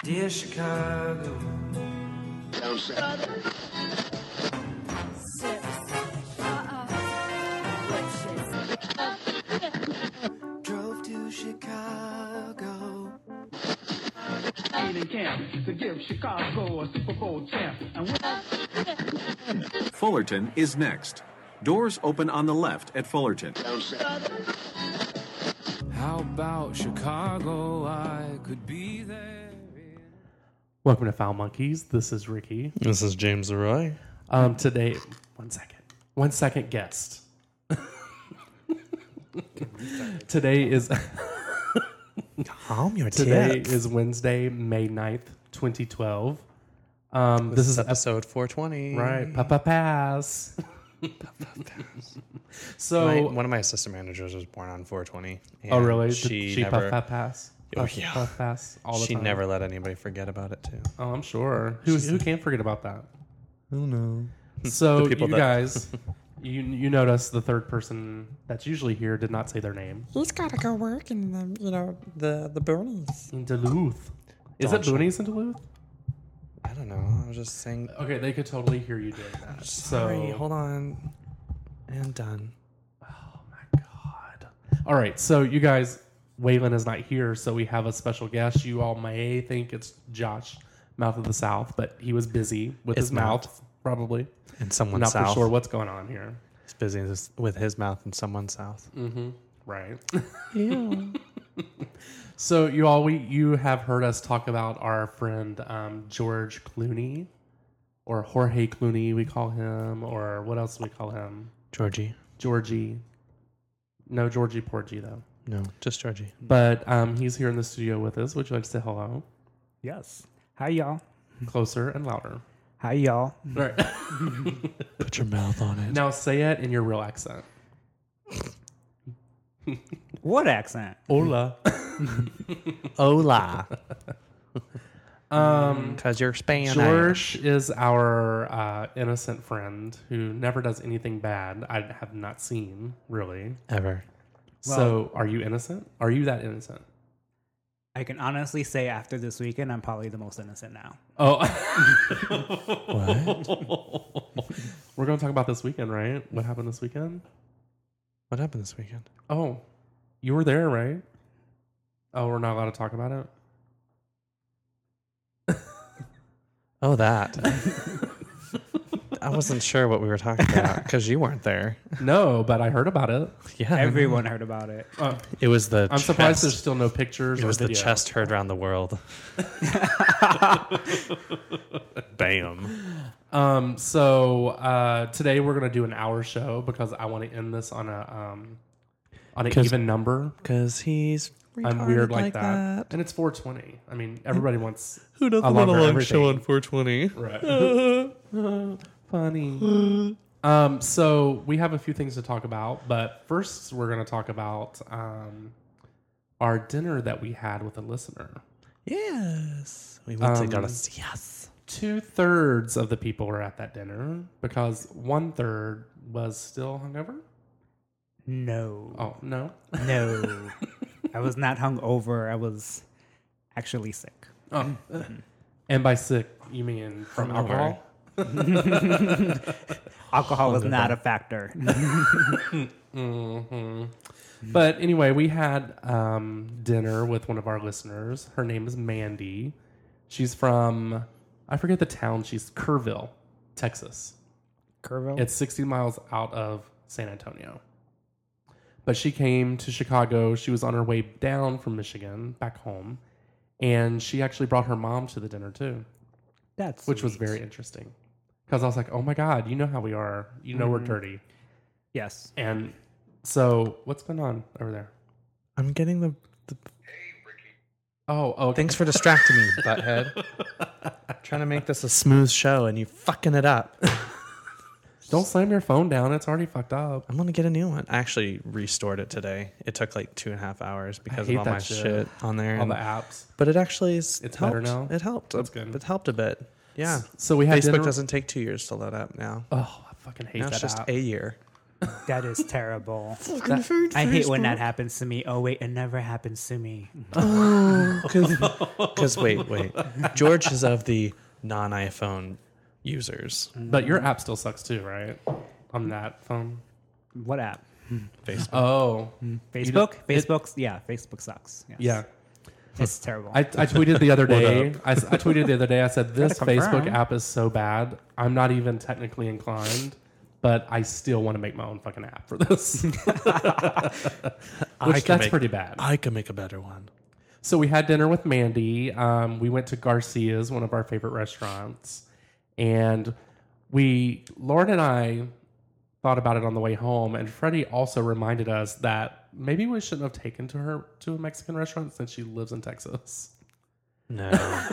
Dear Chicago. Drove to Chicago. Training camp to give Chicago a Super Bowl champ. Fullerton is next. Doors open on the left at Fullerton. How about Chicago? I could be there. Welcome to Foul Monkeys. This is Ricky. This is James Leroy. Today, one second guest. Today is Calm your today tits. is Wednesday, May 9th, 2012. This is episode 420. Right, Papa Pass. So, One of my assistant managers was born on 420. oh really? She Puff never, Puff Pass. Oh, Puff, yeah. Puff Pass all the she time. never let anybody forget about it too. Oh, I'm sure. Who can't forget about that? Oh no. So The people you that- guys, you notice the third person that's usually here did not say their name. He's got to go work in the boonies. In Duluth. Is it Don't you- boonies in Duluth? I don't know. I was just saying. Okay, they could totally hear you doing that. Sorry. So, Hold on. And done. oh my God. All right, so you guys, Waylon is not here, so we have a special guest. You all may think it's Josh, Mouth of the South, but he was busy with His his mouth, probably. And someone Not south. for sure what's going on here. He's busy with his mouth and someone south. Mm-hmm. Right. Yeah. So you have heard us talk about our friend George Clooney, or Jorge Clooney, we call him, or what else do we call him? Georgie. Georgie. No, Georgie Porgy though. No, just Georgie. But he's here in the studio with us. Would you like to say hello? Yes. Hi, y'all. Closer and louder. Hi, y'all. All right. Put your mouth on it. Now say it in your real accent. What accent? Hola. Hola. Because you're Spanish. George is our innocent friend who never does anything bad. I have not seen, really. Ever. So are you innocent? Are you that innocent? I can honestly say after this weekend, I'm probably the most innocent now. Oh. What? We're going to talk about this weekend, right? What happened this weekend? What happened this weekend? Oh, you were there, right? Oh, we're not allowed to talk about it? Oh, that. I wasn't sure what we were talking about because you weren't there. No, but I heard about it. Yeah. Everyone heard about it. It was the I'm surprised there's chest. still no pictures It or was the video. chest heard around the world. Bam. So today we're going to do an hour show because I want to end this on an 'Cause- even number. Because he's I'm weird retarded like that. And it's 420. I mean, everybody wants Who doesn't a want a longer long everything. show on 420? Right. Funny. So we have a few things to talk about, but first we're going to talk about our dinner that we had with a listener. Yes. We went to go to see us. 2/3 of the people were at that dinner because 1/3 was still hungover. No. Oh no. No. I was not hungover. I was actually sick. Oh. And by sick, you mean from alcohol? Alcohol was not a factor. But anyway, we had dinner with one of our listeners. Her name is Mandy. She's from, I forget the town. She's Kerrville, Texas. Kerrville? It's 60 miles out of San Antonio. But she came to Chicago. She was on her way down from Michigan, back home. And she actually brought her mom to the dinner too, That's which was sweet. very interesting. Because I was like, oh my God, you know how we are. You know we're dirty. Yes. And so what's going on over there? I'm getting the. Oh, okay. Thanks for distracting me, butthead. Trying to make this a smooth show and you fucking it up. Don't slam your phone down. It's already fucked up. I'm going to get a new one. I actually restored it today. It took like 2.5 hours because of hate all that my shit. shit on there. All the and- apps. But it actually is. It's helped. better now? It helped. That's good. It helped a bit. Yeah. So we had Facebook dinner. doesn't take 2 years to load up now. Oh, I fucking hate Now that it's just app. a year. That is terrible. I hate when that happens to me. Oh wait, it never happens to me. Because wait. George is of the non-iPhone users. But your app still sucks too, right? On that phone. What app? Facebook. Oh, Facebook? it- Facebook sucks. Yes. yeah. It's terrible. I tweeted the other day. What I tweeted the other day. I said this Gotta confirm. Facebook app is so bad. I'm not even technically inclined, but I still want to make my own fucking app for this. Which that's pretty bad. I can make a better one. So we had dinner with Mandy. We went to Garcia's, one of our favorite restaurants, and Lauren and I thought about it on the way home. And Freddie also reminded us that maybe we shouldn't have taken her to a Mexican restaurant since she lives in Texas. No.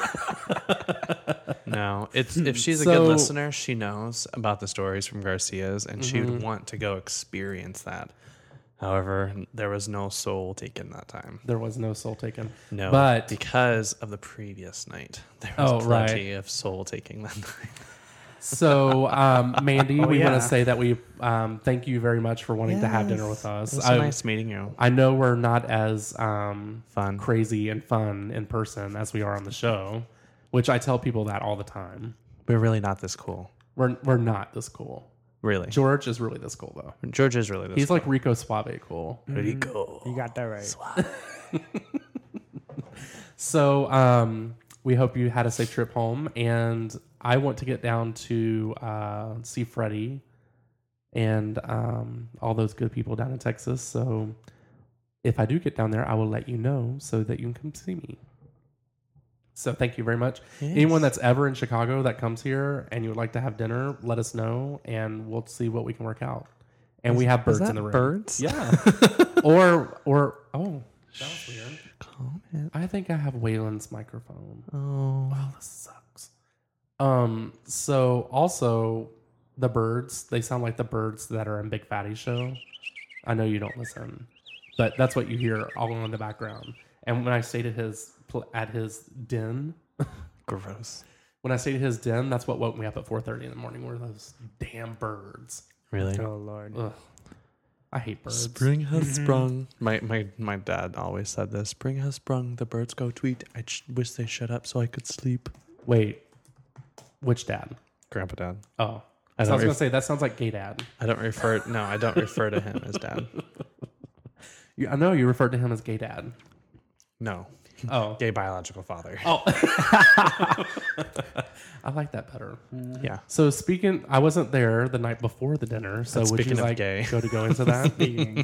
No. It's if she's a So- good listener, she knows about the stories from Garcia's and she would want to go experience that. However, there was no soul taken that time. There was no soul taken. No. But because of the previous night, there was Oh, plenty right. of soul taking that night. so, Mandy, we want yeah. to say that we thank you very much for wanting to have dinner with us. It was nice meeting you. I know we're not as Fun. crazy and fun in person as we are on the show, which I tell people that all the time. We're really not this cool. We're not this cool. Really. George is really this cool though. George is really this He's cool. like Rico Suave cool. Pretty cool. You got that right. So we hope you had a safe trip home, and I want to get down to see Freddie and all those good people down in Texas. So if I do get down there, I will let you know so that you can come see me. So thank you very much. Yes. Anyone that's ever in Chicago that comes here and you would like to have dinner, let us know, and we'll see what we can work out. And we have birds that in the room. birds? Yeah. or oh, that was weird. I think I have Waylon's microphone. Oh. Wow, this sucks. So also the birds, they sound like the birds that are in Big Fatty Show. I know you don't listen, but that's what you hear all in the background. And when I stayed at his den, Gross. when I stayed at his den, that's what woke me up at 4:30 in the morning. Were those damn birds? Really? Oh Lord. Ugh, I hate birds. Spring has sprung. My dad always said this. Spring has sprung. The birds go tweet. I wish they shut up so I could sleep. Wait, which dad? Grandpa dad. Oh, I so I don't was gonna say that sounds like gay dad. I don't refer to him as dad. I know you referred to him as gay dad. No. Oh, Gay biological father. oh, I like that better. Yeah. So speaking, I wasn't there the night before the dinner. So But would you speaking of like gay. go into that?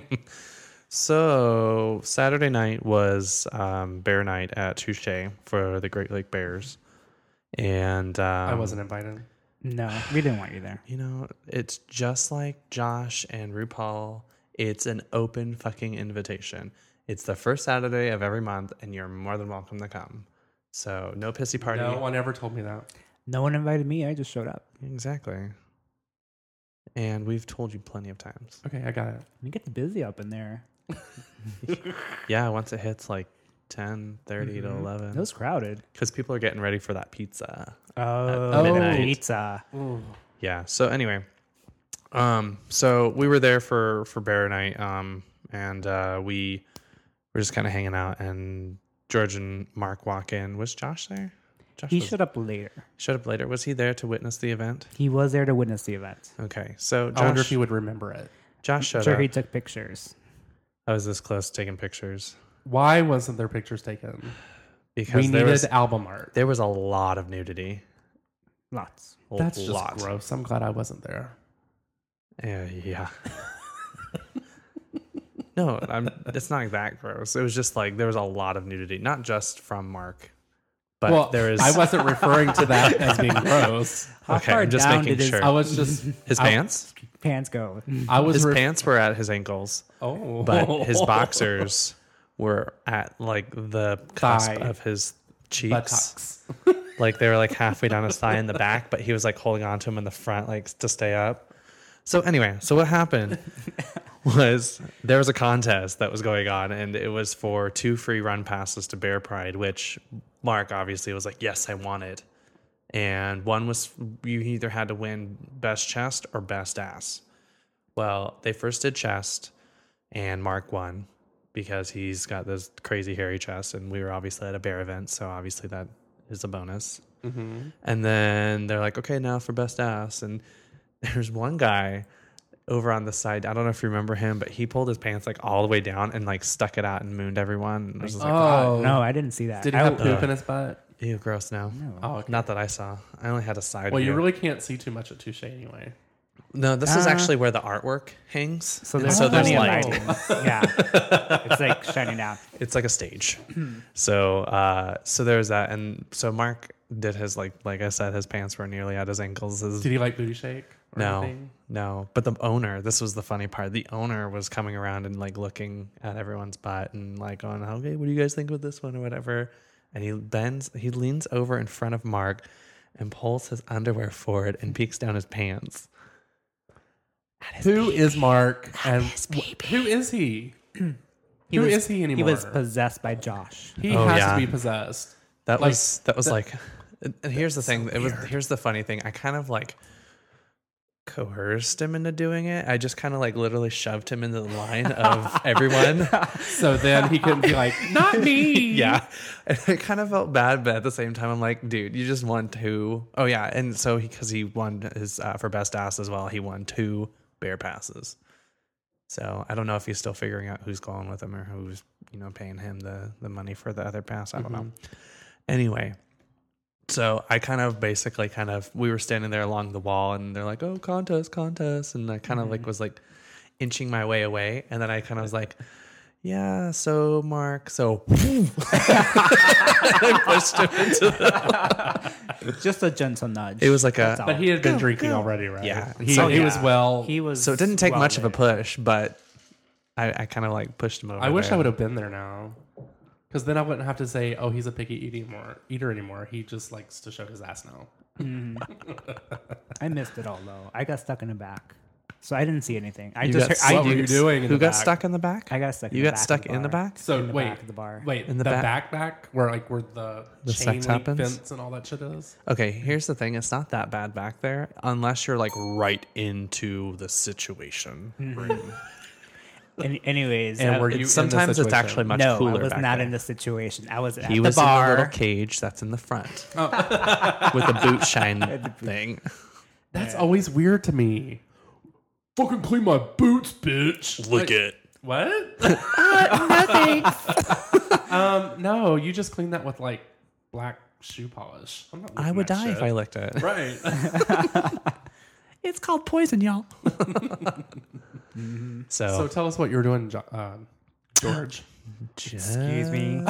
So Saturday night was bear night at Touche for the Great Lake Bears. And I wasn't invited. No, we didn't want you there. You know, it's just like Josh and RuPaul. It's an open fucking invitation. It's the first Saturday of every month, and you're more than welcome to come. So no pissy party. No one ever told me that. No one invited me. I just showed up. Exactly. And we've told you plenty of times. Okay, I got it. You get busy up in there. Yeah, once it hits like 10, 30 to 11. It was crowded. Because people are getting ready for that pizza. Oh, midnight. pizza. Yeah. So anyway, so we were there for bear night, and we were just kind of hanging out, and George and Mark walk in. Was Josh there? Josh He was- showed up later. showed up later. Was he there to witness the event? He was there to witness the event. Okay. So I wonder if Josh, he would remember it. Josh showed I'm sure up. he took pictures. I was this close to taking pictures Why wasn't there pictures taken? because We there needed was, album art. there was a lot of nudity. Lots. A That's just lot. gross. I'm glad I wasn't there. Yeah. No, it's not that gross. It was just like there was a lot of nudity, not just from Mark, but Well, there is. I wasn't referring to that as being gross. How Okay, far I'm just down making did sure. I was just his I- pants. pants go? I was His re- pants were at his ankles, Oh, but his boxers were at like the cusp Thigh. of his cheeks. buttocks. Like they were like halfway down his thigh in the back, but he was like holding on to him in the front, like to stay up. So anyway, so what happened was there was a contest that was going on, and it was for 2 free run passes to Bear Pride, which Mark obviously was like, yes, I want it. And one was you either had to win best chest or best ass. Well, they first did chest, and Mark won because he's got this crazy hairy chest, and we were obviously at a bear event, so obviously that is a bonus. Mm-hmm. And then they're like, okay, now for best ass. And there's one guy over on the side. I don't know if you remember him, but he pulled his pants like all the way down and like stuck it out and mooned everyone. And I was just like, Oh, No, I didn't see that. Did he have poop in his butt? ew, gross now. Oh, okay. Not that I saw. I only had a side Well, you view. really can't see too much at Touche anyway. No, this is actually where the artwork hangs. So And there's so there's plenty of like lighting. Yeah, it's like shining down. it's like a stage. So there's that, and so Mark did his like I said, his pants were nearly at his ankles. His, Did he like booty shake? Or no, anything? no. But the owner, this was the funny part. The owner was coming around and like looking at everyone's butt and like going, okay, what do you guys think with this one or whatever? And he leans over in front of Mark and pulls his underwear forward and peeks down his pants. Who is Mark? And who is he? Who is he anymore? He was possessed by Josh. He Oh, has yeah. to be possessed. That Like, was like, and here's the thing. Here's the funny thing. I kind of like coerced him into doing it. I just kind of like literally shoved him into the line of everyone. So then he couldn't be like, not me. Yeah. And I kind of felt bad, but at the same time, I'm like, dude, you just won 2. Oh, yeah. And so because he won his for best ass as well, he won 2 bear passes. So I don't know if he's still figuring out who's going with him or who's, paying him the money for the other pass. I don't know. Anyway, so I we were standing there along the wall and they're like, oh, contest. And I kind of was like inching my way away. And then I kind of was like, yeah, so Mark, so I pushed him into Just a gentle nudge. it was like That's a, all. But he had been drinking already, right? Yeah. He, So, he was yeah. well. He was. so it didn't take well much of a lit. push, but I kind of like pushed him over. I wish there. I would have been there now. Because then I wouldn't have to say, oh, he's a picky eater anymore. He just likes to show his ass now. I missed it all though. I got stuck in the back, so I didn't see anything. I You just got heard, what were you doing in Who the got back? stuck in the back? I got stuck. You in the got back stuck of in the bar. back? So in the wait, back of the bar. wait, In the the back? back where the The chain sex link happens? fence and all that shit is. Okay, here's the thing. It's not that bad back there unless you're like right into the situation. Anyways, And I- were you in the Sometimes it's situation? actually much no, cooler I was back not there. in the situation. I was at He the was in the bar. little cage that's in the front with the boot shine thing. That's always weird to me. Fucking clean my boots, bitch. Look it. What? No, you just clean that with like black shoe polish. I'm not I licking would that die shit. if I licked it. Right. It's called poison, y'all. So tell us what you were doing, George. Excuse me.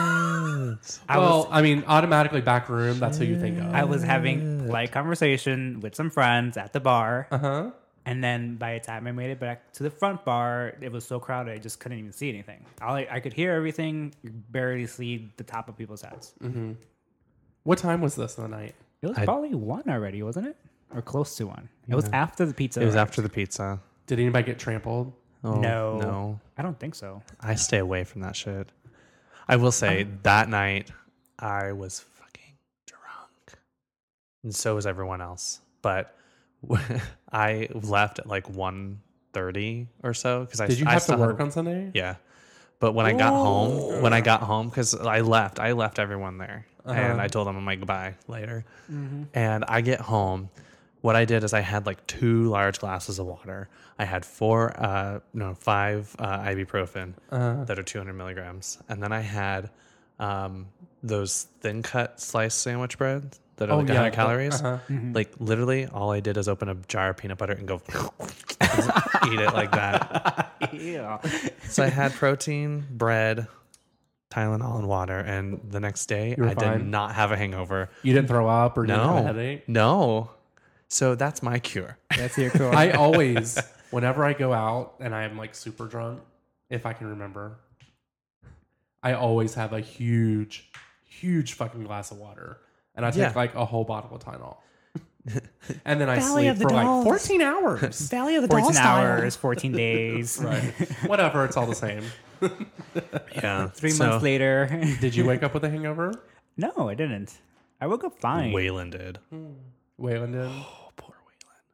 I mean, automatically back room. That's who you think of. I was having light conversation with some friends at the bar, Uh-huh. and then by the time I made it back to the front bar, it was so crowded I just couldn't even see anything. I could hear everything, you barely see the top of people's heads. What time was this in the night? It was probably 1 already, wasn't it? Or close to 1. It was after the pizza. It was arrived. after the pizza. Did anybody get trampled? Oh, No. I don't think so. I stay away from that shit. I will say that night I was fucking drunk, and so was everyone else. But I left at like 1:30 or so because Did you have to work on Sunday? Yeah, but when I got home, because I left everyone there, and I told them I'm like goodbye later. And I get home. What I did is I had like 2 large glasses of water. I had 5 ibuprofen that are 200 milligrams. And then I had those thin cut sliced sandwich bread that are like 100 calories. Like literally all I did is open a jar of peanut butter and go eat it like that. Yeah. So I had protein, bread, Tylenol, and water. And the next day You were I did fine? not have a hangover. You didn't throw up or didn't have a No, headache? no. So that's my cure. That's your cool. I always, whenever I go out and I'm like super drunk, if I can remember, I always have a huge fucking glass of water. And I take Yeah. like a whole bottle of Tylenol. And then I sleep for like 14 hours. Valley of the 14 hours, 14 days. Right. Whatever, it's all the same. Yeah. 3 months later. Did you wake up with a hangover? No, I didn't. I woke up fine. Waylon did. Waylon did? Oh, poor Waylon.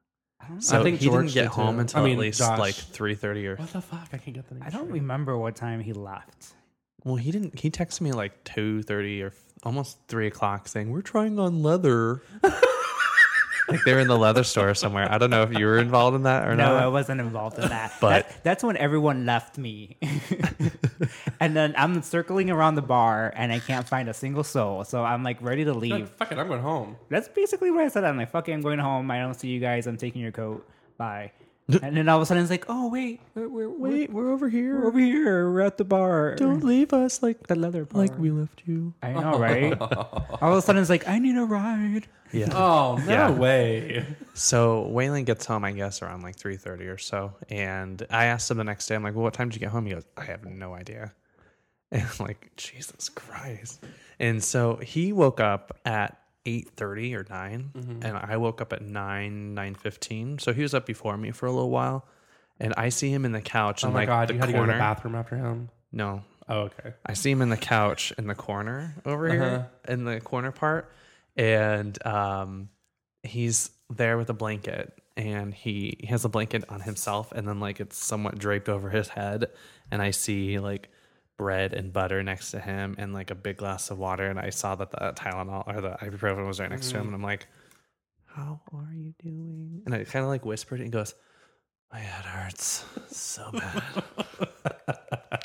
So I think he George didn't get did, home too. until I mean, at least Josh. like 3:30 or. What the fuck? I can't get the name. I don't straight. remember what time he left. Well, he didn't. He texted me like 2:30 or almost 3 o'clock saying we're trying on leather. Like they were in the leather store somewhere. I don't know if you were involved in that or No, not. I wasn't involved in that. But- that's when everyone left me. And then I'm circling around the bar and I can't find a single soul. So I'm like ready to Like, leave. fuck it, I'm going home. That's basically what I said. I'm like, fuck it, I'm going home. I don't see you guys. I'm taking your coat. Bye. And then all of a sudden it's like, oh, wait. We're over here. We're over here. We're at the bar. Don't leave us like The leather bar. like we left you. I know, right? All of a sudden it's like, I need a ride. Yeah. Oh, no Yeah. way. So Waylon gets home, I guess, around like 3:30 or so. And I asked him the next day, I'm like, well, what time did you get home? He goes, I have no idea. And I'm like, Jesus Christ. And so he woke up at 8:30 or 9, and I woke up at 9:15. So he was up before me for a little while. And I see him in the couch Oh in my like God, the you had to go to corner. the bathroom after him? No. Oh, okay. I see him in the couch in the corner over here, in the corner part, and he's there with a blanket, and he has a blanket on himself, and then like it's somewhat draped over his head, and I see like bread and butter next to him, and like a big glass of water, and I saw that the Tylenol or the ibuprofen was right next to him, and I'm like, "How are you doing?" And I kind of like whispered, and he goes, "My head hurts so bad."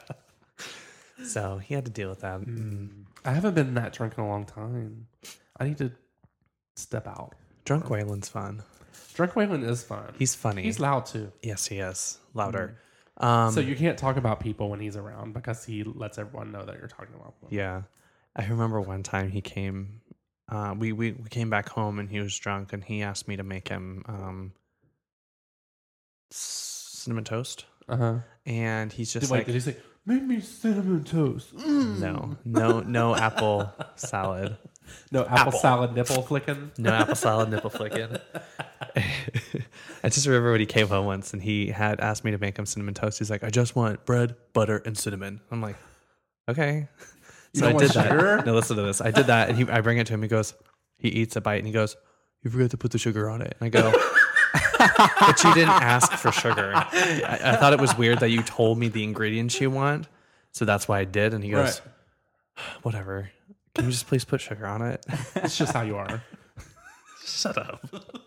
So he had to deal with that. I haven't been that drunk in a long time. I need to step out. Drunk Waylon's fun. Drunk Waylon is fun. He's funny. He's loud too. Yes, he is. Louder. So you can't talk about people when he's around because he lets everyone know that you're talking about them. Yeah. I remember one time he came, we came back home and he was drunk and he asked me to make him cinnamon toast. Uh-huh. And he's just Wait, like, did he say, make me cinnamon toast? no apple salad. No apple salad nipple flicking? No apple salad nipple flicking. I just remember when he came home once and he had asked me to make him cinnamon toast. He's like, I just want bread, butter, and cinnamon. I'm like, okay. So I don't did want sugar? that. No, listen to this. I did that and I bring it to him. He goes, he eats a bite and he goes, you forgot to put the sugar on it. And I go, but you didn't ask for sugar. I thought it was weird that you told me the ingredients you want. So that's why I did. And he goes, whatever. Can you just please put sugar on it? It's just how you are. Shut up.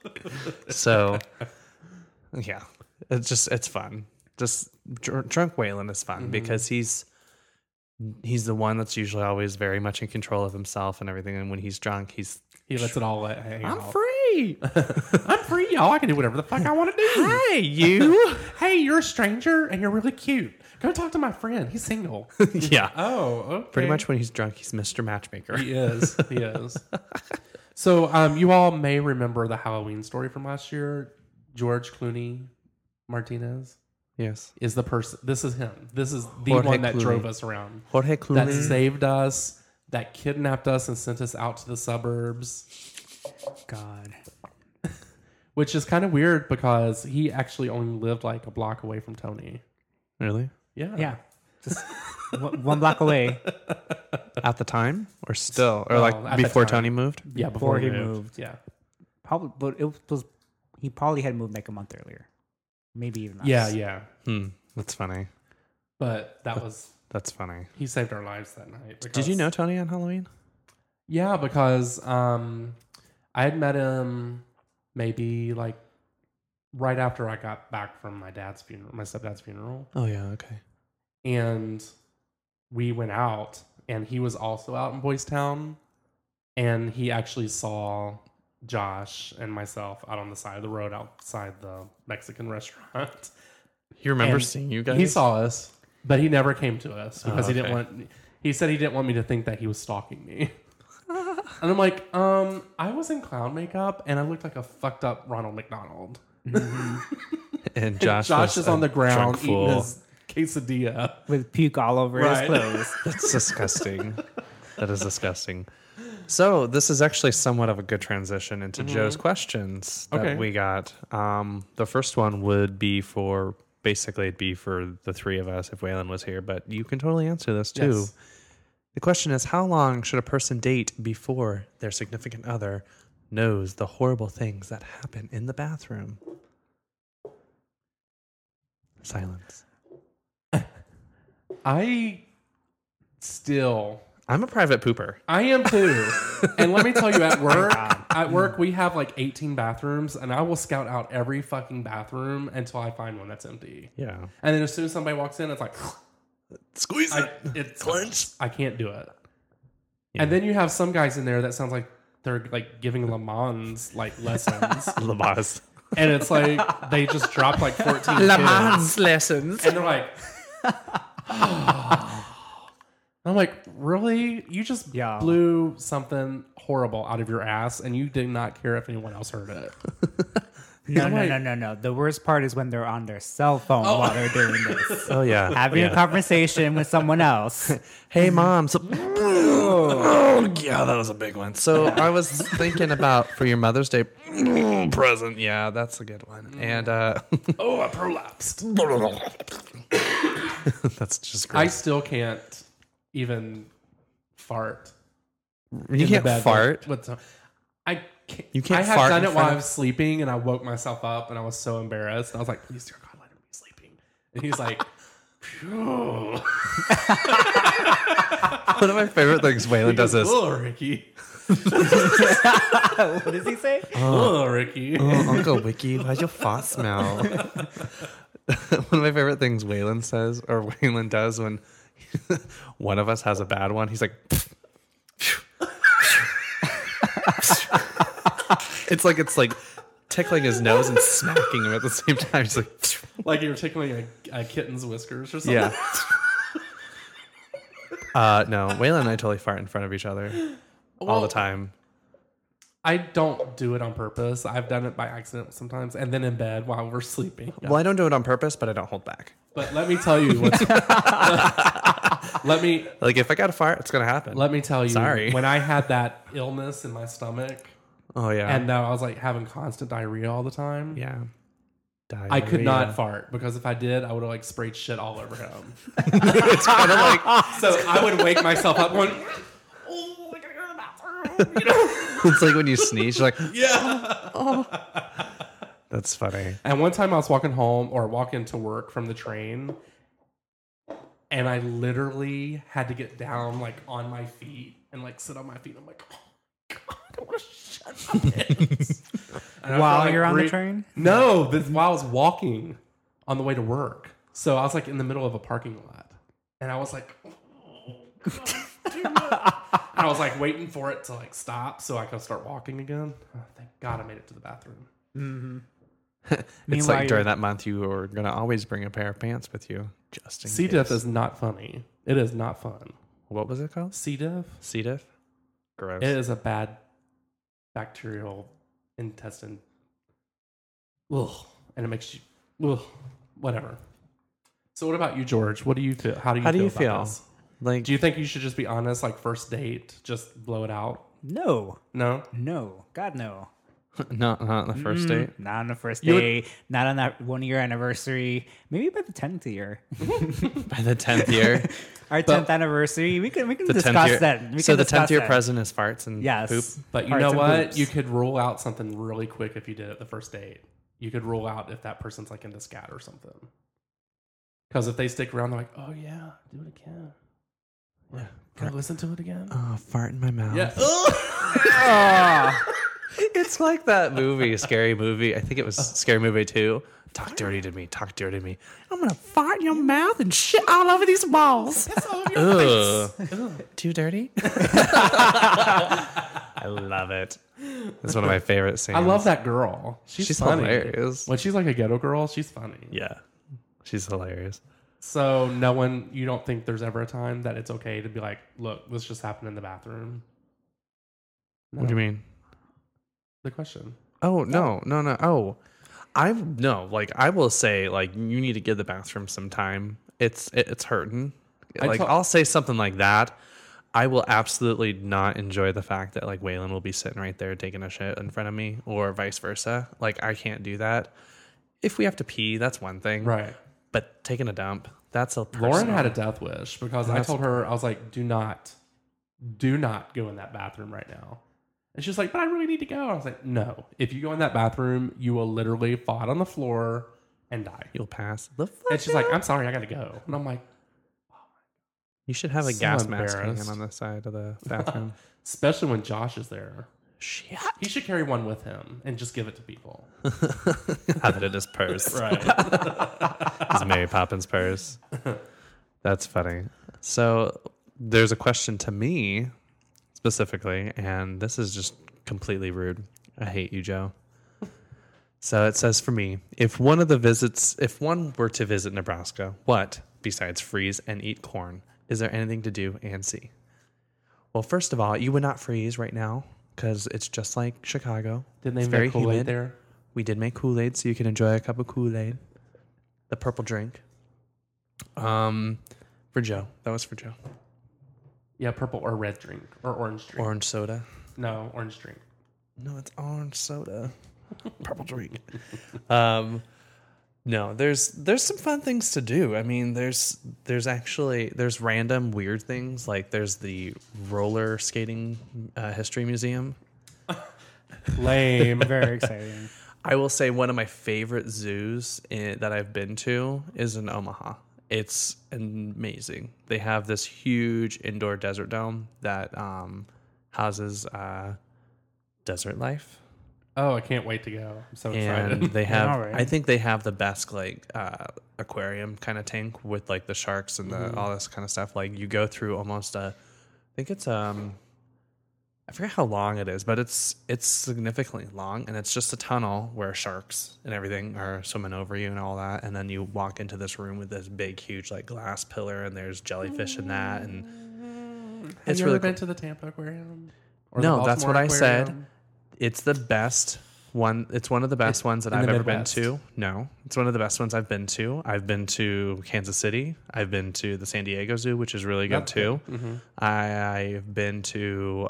So, yeah, it's fun. Just drunk Waylon is fun because he's the one that's usually always very much in control of himself and everything. And when he's drunk, He lets it all hang out. I'm free. I'm free, y'all. I can do whatever the fuck I want to do. Hey, you. Hey, you're a stranger and you're really cute. Go talk to my friend. He's single. Yeah. Oh, okay. Pretty much when he's drunk, he's Mr. Matchmaker. He is. He is. So, you all may remember the Halloween story from last year. George Clooney Martinez Yes. is the person. This is him. This is the Jorge one that Clooney. drove us around. Jorge That Clooney. saved us. That kidnapped us and sent us out to the suburbs. God. Which is kind of weird because he actually only lived like a block away from Tony. Really? Yeah. Yeah. Just one block away At the time, or still, or Well, like at the before time. Tony moved? Yeah, before he he moved. Yeah. Probably, but it was he probably had moved like a month earlier, maybe even less. Yeah, yeah. That's funny. But that was, That's funny. he saved our lives that night. Did you know Tony on Halloween? Yeah, because I had met him maybe like right after I got back from my stepdad's funeral. Oh yeah. Okay. And we went out, and he was also out in Boys Town, and he actually saw Josh and myself out on the side of the road outside the Mexican restaurant. You remember And seeing you guys? He saw us, but he never came to us because he didn't okay. want. He said he didn't want me to think that he was stalking me. And I'm like, I was in clown makeup and I looked like a fucked up Ronald McDonald. And Josh Is on the ground drunk eating fool. his quesadilla. with puke all over Right. his clothes. That's disgusting. That is disgusting. So this is actually somewhat of a good transition into Joe's questions that Okay. we got. The first one would be for it'd be for the three of us if Waylon was here, but you can totally answer this too. Yes. The question is, how long should a person date before their significant other knows the horrible things that happen in the bathroom? Silence. I'm I'm a private pooper. I am too. And let me tell you, at work we have like 18 bathrooms, and I will scout out every fucking bathroom until I find one that's empty. Yeah. And then as soon as somebody walks in, it's like Squeeze it. it's Clench. I can't do it. And then you have some guys in there that sounds like they're like giving Le Mans like lessons, Lamaz. and it's like they just dropped like 14 kids, lessons. and they're like. I'm like, really? You just Yeah. blew something horrible out of your ass, and you did not care if anyone else heard it. No. The worst part is when they're on their cell phone while they're doing this. Oh, yeah. Having a conversation with someone else. Hey, Mom. So, oh, yeah, that was a big one. So I was thinking about for your Mother's Day present. Yeah, that's a good one. And Oh, I prolapsed. that's just I great. still can't even fart. You in the can't bed fart. I can't. You can't I have fart done in it while front I of- was sleeping, and I woke myself up, and I was so embarrassed. I was like, "Please, dear God, let him be sleeping." And he's like, "Phew." One of my favorite things Waylon does is, "Oh, Ricky, What does he say? oh, Ricky." oh, Uncle Wiki, why'd your fart smell? One of my favorite things Waylon says, or Waylon does when one of us has a bad one, he's like, it's like tickling his nose and smacking him at the same time. He's like, Like you're tickling a kitten's whiskers or something. yeah. No, Waylon and I totally fart in front of each other all the time. I don't do it on purpose. I've done it by accident sometimes, and then in bed while we're sleeping. Well, I don't do it on purpose, but I don't hold back. But let me tell you what's. let me Like if I got to fart, it's gonna happen. let me tell you. Sorry. When I had that illness in my stomach, Oh yeah, and I was like having constant diarrhea all the time. yeah. I could Diarrhea. not fart because if I did, I would have like sprayed shit all over him. It's kind of like So I would wake myself up going, "Oh, I gotta go to the bathroom." You know? it's like when you sneeze, you're like, Yeah. that's funny. And one time I was walking home or walking to work from the train, and I literally had to get down like on my feet and like sit on my feet. I'm like, oh God, I want to shut my pants. And I While felt like you're on the breathe- train? No, this while I was walking on the way to work. So I was like in the middle of a parking lot, and I was like, oh, God, damn it. And I was like waiting for it to like stop so I could start walking again. Oh, thank God I made it to the bathroom. It's Meanwhile, like during that month, you were gonna always bring a pair of pants with you, just in C. case. diff is not funny. It is not fun. What was it called? C. diff? C. diff. Gross. It is a bad bacterial intestine. Ugh. And it makes you, ugh, whatever. So what about you, George? What do you feel? How do you feel? About this? Like, Do you think you should just be honest, like first date, just blow it out? No. No? No. God, no. not on the first date? Not on the first You would- day. Not on that 1 year anniversary. Maybe by the 10th year. By the 10th year. Our 10th anniversary. We can The discuss 10th year. that. We So can the discuss 10th year that. present is farts and Yes. poop. But you Farts know and what? poops. You could rule out something really quick if you did it the first date. You could rule out if that person's like into scat or something. Because if they stick around, they're like, oh yeah, do it again. Yeah. Can I listen to it again? Oh, fart in my mouth. Yeah. It's like that movie, Scary Movie. I think it was Scary Movie 2. Talk dirty to me. Talk dirty to me. I'm going to fart in your mouth and shit all over these walls. Ugh. Too dirty? I love it. It's one of my favorite scenes. I love that girl. She's funny. hilarious. When she's like a ghetto girl, she's funny. Yeah. She's hilarious. So you don't think there's ever a time that it's okay to be like, look, this just happened in the bathroom? No. What do you mean? The question. Oh, no. Oh, I will say, like, you need to give the bathroom some time. It's hurting. I'll say something like that. I will absolutely not enjoy the fact that, like, Waylon will be sitting right there taking a shit in front of me or vice versa. Like, I can't do that. If we have to pee, that's one thing. Right. But taking a dump, that's a personal. Lauren had a death wish because I told her, I was like, do not go in that bathroom right now. And she's like, but I really need to go. I was like, no. If you go in that bathroom, you will literally fall out on the floor and die. You'll pass. The fuck And she's like, out. I'm sorry, I got to go. And I'm like, You should have a so gas mask hanging embarrassed. on the side of the bathroom. especially when Josh is there. Shit. He should carry one with him and just give it to people. Have it in his purse. Right. His Mary Poppins purse. That's funny. So there's a question to me specifically, and this is just completely rude. I hate you, Joe. So it says for me, if one were to visit Nebraska, what, besides freeze and eat corn, is there anything to do and see? Well, first of all, you would not freeze right now because it's just like Chicago. Didn't they It's make very Kool-Aid humid. there? We did make Kool-Aid, so you can enjoy a cup of Kool-Aid. The purple drink. For Joe. That was for Joe. Yeah, purple or red drink or orange drink. Orange soda. No, orange drink. No, it's orange soda. Purple drink. No, there's some fun things to do. I mean, there's random weird things, like there's the roller skating history museum. Lame. Very exciting. I will say one of my favorite zoos that I've been to is in Omaha. It's amazing. They have this huge indoor desert dome that houses desert life. Oh, I can't wait to go. I'm so excited. And they have, All right. I think they have the best like aquarium kind of tank with like the sharks and the all this kind of stuff. Like you go through almost I think it's I forget how long it is, but it's significantly long, and it's just a tunnel where sharks and everything are swimming over you and all that. And then you walk into this room with this big, huge like glass pillar, and there's jellyfish in that, and Have it's you really ever been cool. to the Tampa Aquarium? Or the No, that's Baltimore what I said. Aquarium? It's the best one. It's one of the best ones that in I've the ever Midwest. been to. No, it's one of the best ones I've been to. I've been to Kansas City. I've been to the San Diego Zoo, which is really good That's too. good. Mhm. I've been to.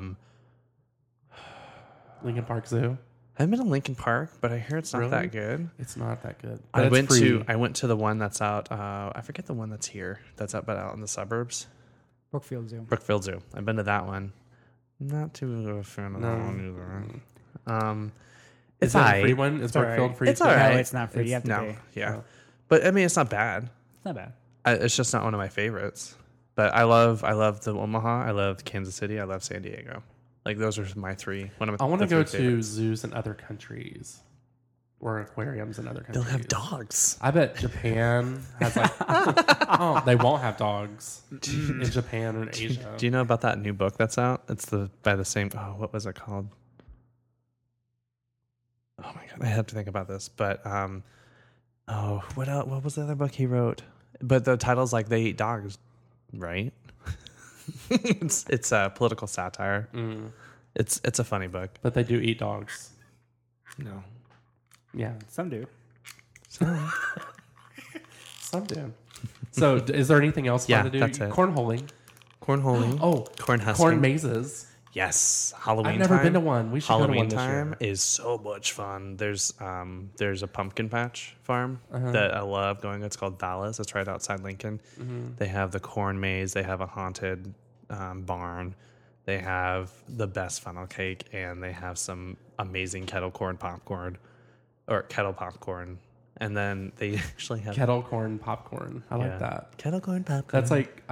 Lincoln Park Zoo. I haven't been to Lincoln Park, but I hear it's not Really? that good. It's not that good. I But it's went free. I went to the one that's out. I forget the one that's here. That's out, but out in the suburbs. Brookfield Zoo. Brookfield Zoo. I've been to that one. Not too a fan of that one either. Is It's that a free alright. one? Is It's alright. Brookfield free? It's too? alright. No, it's not free. You have to No, pay. yeah, Oh. but I mean, it's not bad. It's not bad. It's just not one of my favorites. But I love the Omaha. I love Kansas City. I love San Diego. Like those are my three. One of my I want to the go three to favorites. zoos in other countries or aquariums in other They'll countries. have dogs. I bet Japan has like. Oh, they won't have dogs in Japan and Asia. Do you know about that new book that's out? It's by the same. Oh, what was it called? Oh my god, I have to think about this. But oh, what else? What was the other book he wrote? But the title's like They Eat Dogs, right? it's a political satire. It's a funny book. But they do eat dogs. No, Yeah, Some do. some do. So, is there anything else fun Yeah, to do? that's it. Cornholing. cornholing. Oh, corn husking. corn mazes. Yes, Halloween. I've never time. been to one. We should Halloween go to one this time year. is so much fun. There's a pumpkin patch farm Uh-huh. that I love going. It's called Dallas. It's right outside Lincoln. Mm-hmm. They have the corn maze. They have a haunted barn. They have the best funnel cake, and they have some amazing kettle popcorn. And then they actually have Kettle corn popcorn. I like that. kettle corn popcorn. That's like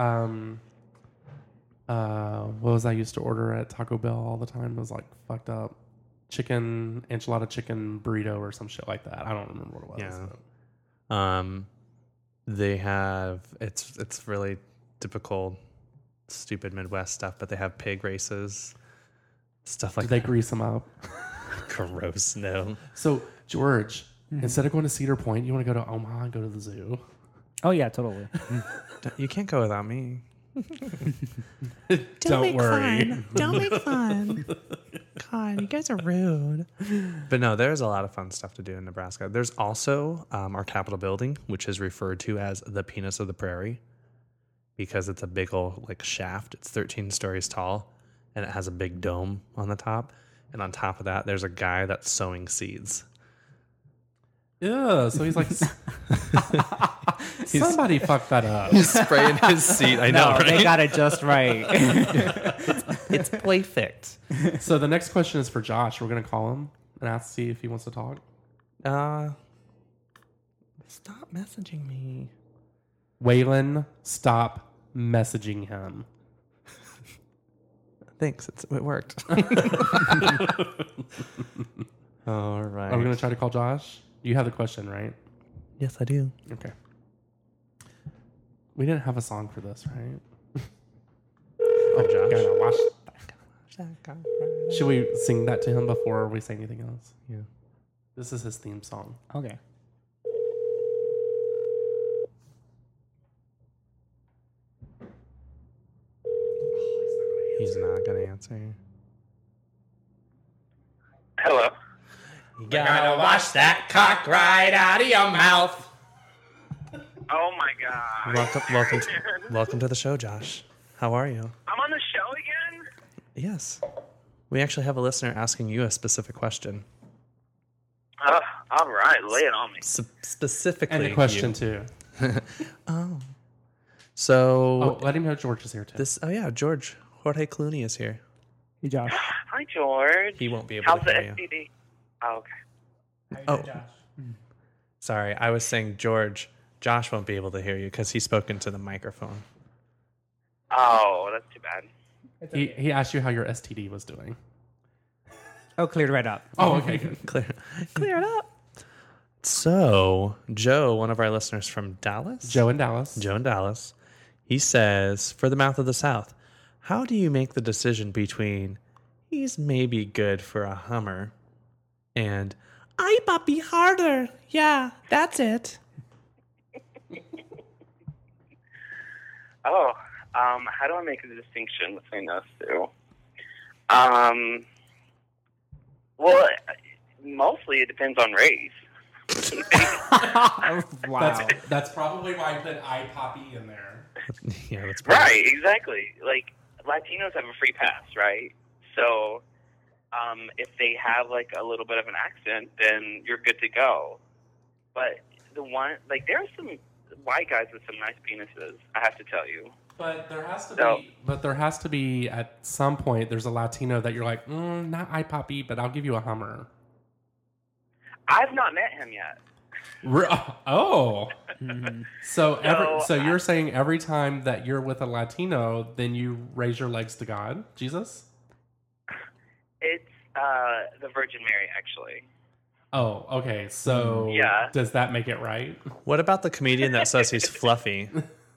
what was I used to order at Taco Bell all the time? It was like fucked up chicken enchilada chicken burrito or some shit like that. I don't remember what it was. Yeah. but- They have it's really typical stupid Midwest stuff, but they have pig races, stuff like Did they that. grease them up? Gross, no. So George, instead of going to Cedar Point, you want to go to Omaha and go to the zoo? Oh yeah, totally. You can't go without me. Don't worry. Don't make fun. God, you guys are rude. But no, there's a lot of fun stuff to do in Nebraska. There's also our Capitol building, which is referred to as the penis of the prairie, because it's a big old like shaft. It's 13 stories tall, and it has a big dome on the top. And on top of that, there's a guy that's sowing seeds. Yeah, so he's like, somebody fucked that up. Spraying his seed. I know, No, they got it just right. It's perfect. So the next question is for Josh. We're gonna call him and ask see if he wants to talk. Stop messaging me. Waylon, stop messaging him. Thanks. It worked. All right. Are we going to try to call Josh? You have the question, right? Yes, I do. Okay. We didn't have a song for this, right? Josh. Gotta watch. Should we sing that to him before we say anything else? Yeah. This is his theme song. Okay. He's not gonna answer. Hello. You gotta wash that cock right out of your mouth. Oh my god. Welcome to the show, Josh. How are you? I'm on the show again? Yes. We actually have a listener asking you a specific question. All right, lay it on me. Specifically, And a question, you. too. So Oh, let him know George is here, too. George Jorge Clooney is here. Hey, Josh. Hi, George. He won't be able How's to the hear you. STD? Oh, okay. Oh, sorry. I was saying Josh won't be able to hear you because he's spoken to the microphone. Oh, that's too bad. He asked you how your STD was doing. Oh, cleared right up. Oh, okay, good. Clear it up. So, Joe, one of our listeners from Dallas. Joe in Dallas. He says, for the Mouth of the South, how do you make the decision between he's maybe good for a Hummer and I puppy harder? Yeah, that's it. Oh, how do I make a distinction between those two? Well, mostly it depends on race. Wow. That's probably why I put iPoppy in there. Yeah, that's probably Right, exactly. Like, Latinos have a free pass, right? So, if they have, like, a little bit of an accent, then you're good to go. But there are some white guys with some nice penises, I have to tell you. But there has to So- be. But there has to be at some point. There's a Latino that you're like, not iPoppy, but I'll give you a Hummer. I've not met him yet. Oh, so So, you're saying every time that you're with a Latino, then you raise your legs to God, Jesus? It's the Virgin Mary, actually. Oh, okay. So Yeah. does that make it right? What about the comedian that says he's fluffy?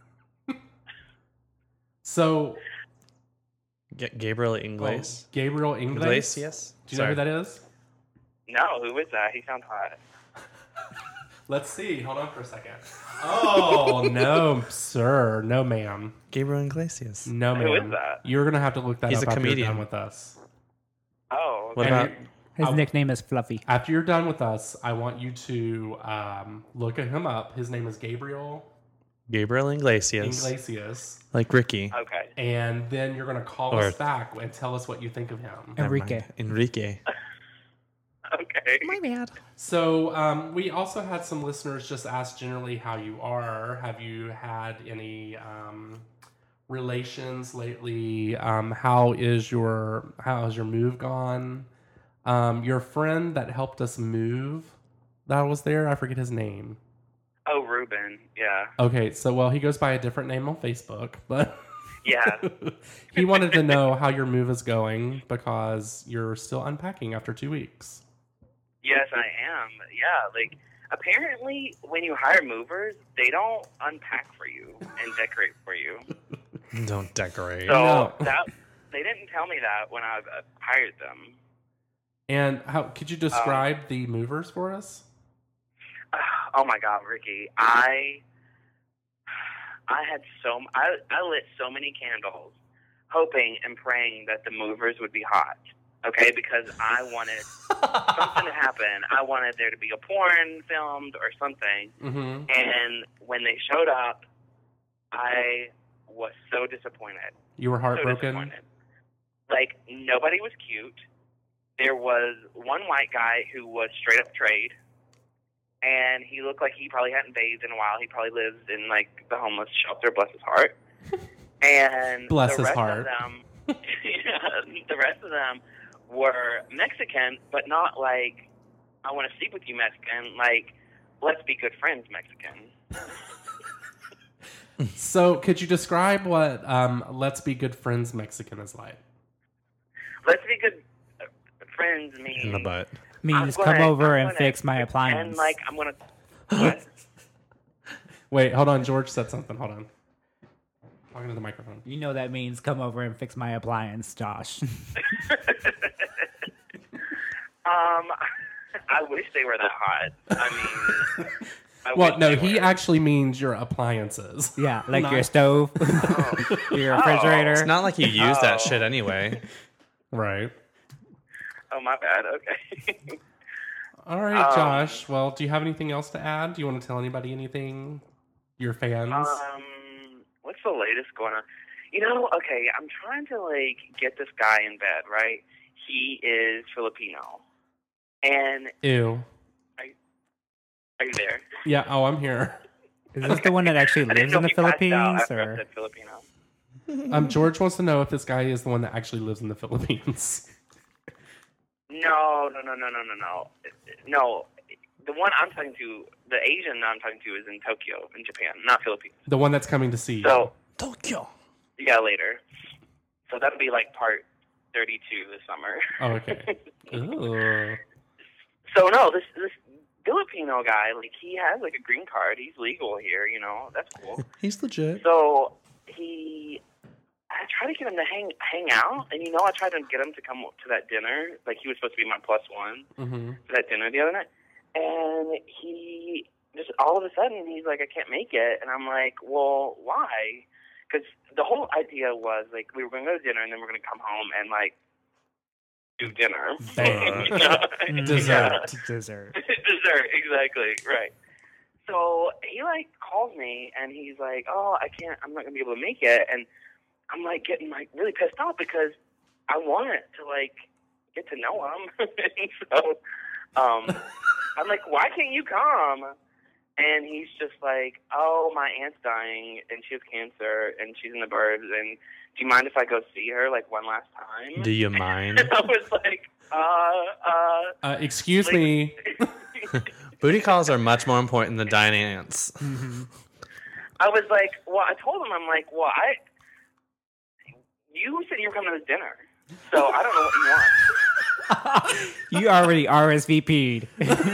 So Gabriel Ingles. Gabriel Ingles. Iglesias? Do you know who that is? No, who is that? He sounds hot. Let's see. Hold on for a second. Oh no, sir. No, ma'am. Gabriel Iglesias. No, ma'am. Who is that? You're gonna have to look that He's up a after you're comedian. done with us. Oh, What okay. about His Oh. nickname is Fluffy. After you're done with us, I want you to look at him up. His name is Gabriel Gabriel Iglesias? Iglesias. Like Ricky. Okay. And then you're going to call Or- us back and tell us what you think of him. Never Enrique. mind. Enrique. Okay. bad. So we also had some listeners just ask generally how you are. Have you had any relations lately? How is your move gone? Your friend that helped us move that was there, I forget his name. Oh, Ruben. Yeah. Okay, so he goes by a different name on Facebook, but Yeah. he wanted to know how your move is going because you're still unpacking after 2 weeks. Yes, I am. Yeah, like, apparently when you hire movers, they don't unpack for you and decorate for you. Don't decorate. So No. they didn't tell me that when I hired them. And how could you describe the movers for us? Oh my God, Ricky! I had I lit so many candles, hoping and praying that the movers would be hot. Okay, because I wanted something to happen. I wanted there to be a porn filmed or something. Mm-hmm. And when they showed up, I was so disappointed. You were So heartbroken. disappointed. Like, nobody was cute. There was one white guy who was straight up trade. And he looked like he probably hadn't bathed in a while. He probably lives in, like, the homeless shelter, bless his heart. And Bless the his rest heart. Of them, the rest of them were Mexican, but not like, I want to sleep with you Mexican. Like, let's be good friends Mexican. So, could you describe what "Let's Be Good Friends" Mexican is like? Let's be good friends means In the butt. Means I'm come gonna- over I'm and gonna fix my pretend appliance. like I'm gonna. What? Wait, hold on. George said something. Hold on. Talking to the microphone. You know that means come over and fix my appliance, Josh. I wish they were that hot. I mean, Well, no, wish they he were. actually means your appliances. Yeah, like Not- your stove, your refrigerator. It's not like you use that shit anyway. Right. Oh, my bad. Okay. All right, Josh. Well, do you have anything else to add? Do you want to tell anybody anything? Your fans? What's the latest going on? Okay, I'm trying to get this guy in bed, right? He is Filipino. And Ew. are you there? Yeah. Oh, I'm here. Is this the one that actually I didn't lives know in the if you passed out Philippines? after I Or said Filipino. George wants to know if this guy is the one that actually lives in the Philippines. No. No, the one I'm talking to, the Asian I'm talking to is in Tokyo, in Japan, not Philippines. The one that's coming to see you. So, Tokyo. yeah, later. So that'll be part 32 this summer. Oh, okay. Ooh. So no, this Filipino guy, he has a green card. He's legal here, that's cool. He's legit. So I tried to get him to hang out, and I tried to get him to come to that dinner. He was supposed to be my +1 Mm-hmm. for that dinner the other night, and he just all of a sudden he's like, I can't make it, and I'm like, well, why? Because the whole idea was we were going to go to dinner, and then we're going to come home and do dinner. Bang. Dessert. Dessert. Dessert, exactly, right. So he calls me and he's like, oh, I'm not gonna be able to make it, and I'm getting really pissed off because I wanted to get to know him. And so I'm like, why can't you come? And he's just like, oh, my aunt's dying and she has cancer and she's in the burbs, and do you mind if I go see her one last time? Do you mind? And I was like, Excuse me. Booty calls are much more important than dying ants. I was like, well, I told him, I'm like, well, you said you were coming to this dinner, so I don't know what you want. You already RSVP'd.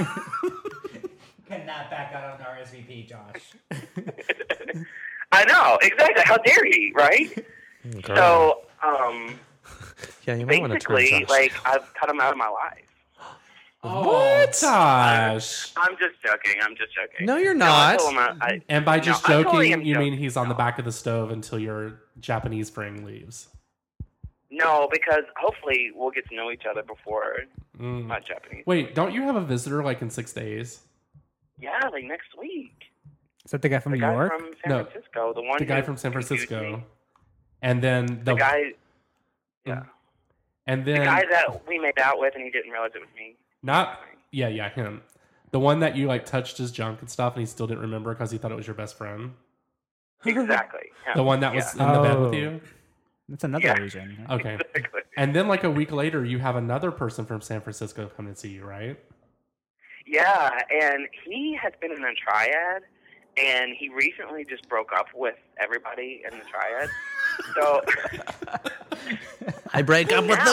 Cannot back out on RSVP, Josh. I know, exactly. How dare he, right? Girl. So, yeah, you might want to turn basically, Josh. I've cut him out of my life. What? Josh. I'm just joking. No, you're No, I not. told him And by just I totally joking, am you mean joking. he's on the back of the stove until your Japanese friend leaves. No, because hopefully we'll get to know each other before Mm. my Japanese. Wait, don't you have a visitor in 6 days? Yeah, next week. Is that the guy from The New guy York? from San No, Francisco. The one The guy who from San confused Francisco. me. And then The guy. Yeah. And The then guy that we made out with and he didn't realize it was me. not yeah, him. The one that you touched his junk and stuff and he still didn't remember because he thought it was your best friend. Exactly. him. The one that was Yeah. in the bed with Oh. you? That's another Yeah. Asian. Okay. Exactly. And then a week later you have another person from San Francisco come to see you, right? Yeah, and he has been in a triad, and he recently just broke up with everybody in the triad. So I break up with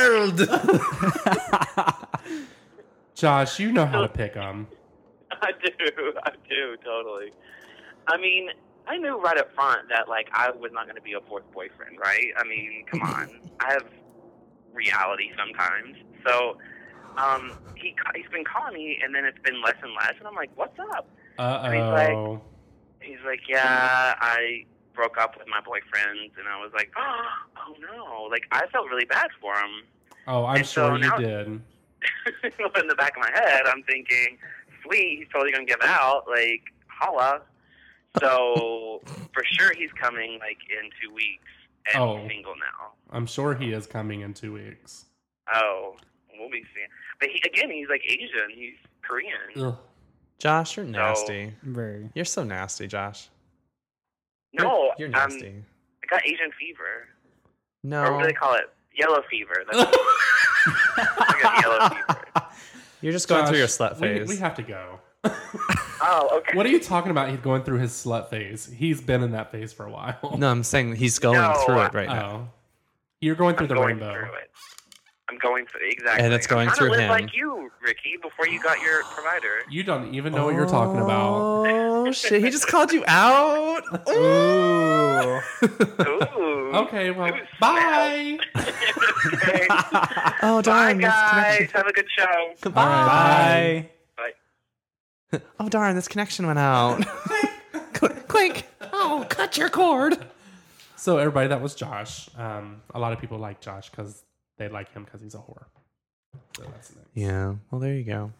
the world. Josh, you know how to pick them. I do, totally. I mean, I knew right up front that I was not going to be a fourth boyfriend, right? I mean, come on, I have reality sometimes. So, he's been calling me, and then it's been less and less, and I'm like, what's up? Uh-oh. He's like, yeah, I broke up with my boyfriend, and I was like, oh no, I felt really bad for him. Oh, I'm And so sure you now- did. In the back of my head, I'm thinking, sweet, he's totally gonna give out, holla. So for sure he's coming in 2 weeks and Oh. he's single now. I'm sure he is coming in 2 weeks. Oh, we'll be seeing. But he's Asian, he's Korean. Ugh. Josh, you're nasty. Very. You're so nasty, Josh. No, You're nasty. I got Asian fever. Or No, what do they call it? Yellow fever. I got yellow fever. you're just going through your Josh, slut phase. We have to go. Oh, okay. What are you talking about? He's going through his slut phase. He's been in that phase for a while. No, I'm saying he's going No, through it right now. Oh. You're going through I'm the going rainbow. through it. I'm going through exactly. And it's going I'm trying through to live him. like you, Ricky, before you got your provider. You don't even know what you're talking about. Oh shit! He just called you out. Ooh. Ooh. Okay, well, Ooh, bye. Okay. Oh Bye, darn! This guys. connection. Have a good show. Bye. Bye. Oh darn! This connection went out. Quick! Oh, cut your cord. So everybody, that was Josh. A lot of people like Josh because they like him because he's a whore. So that's nice. Yeah. Well, there you go.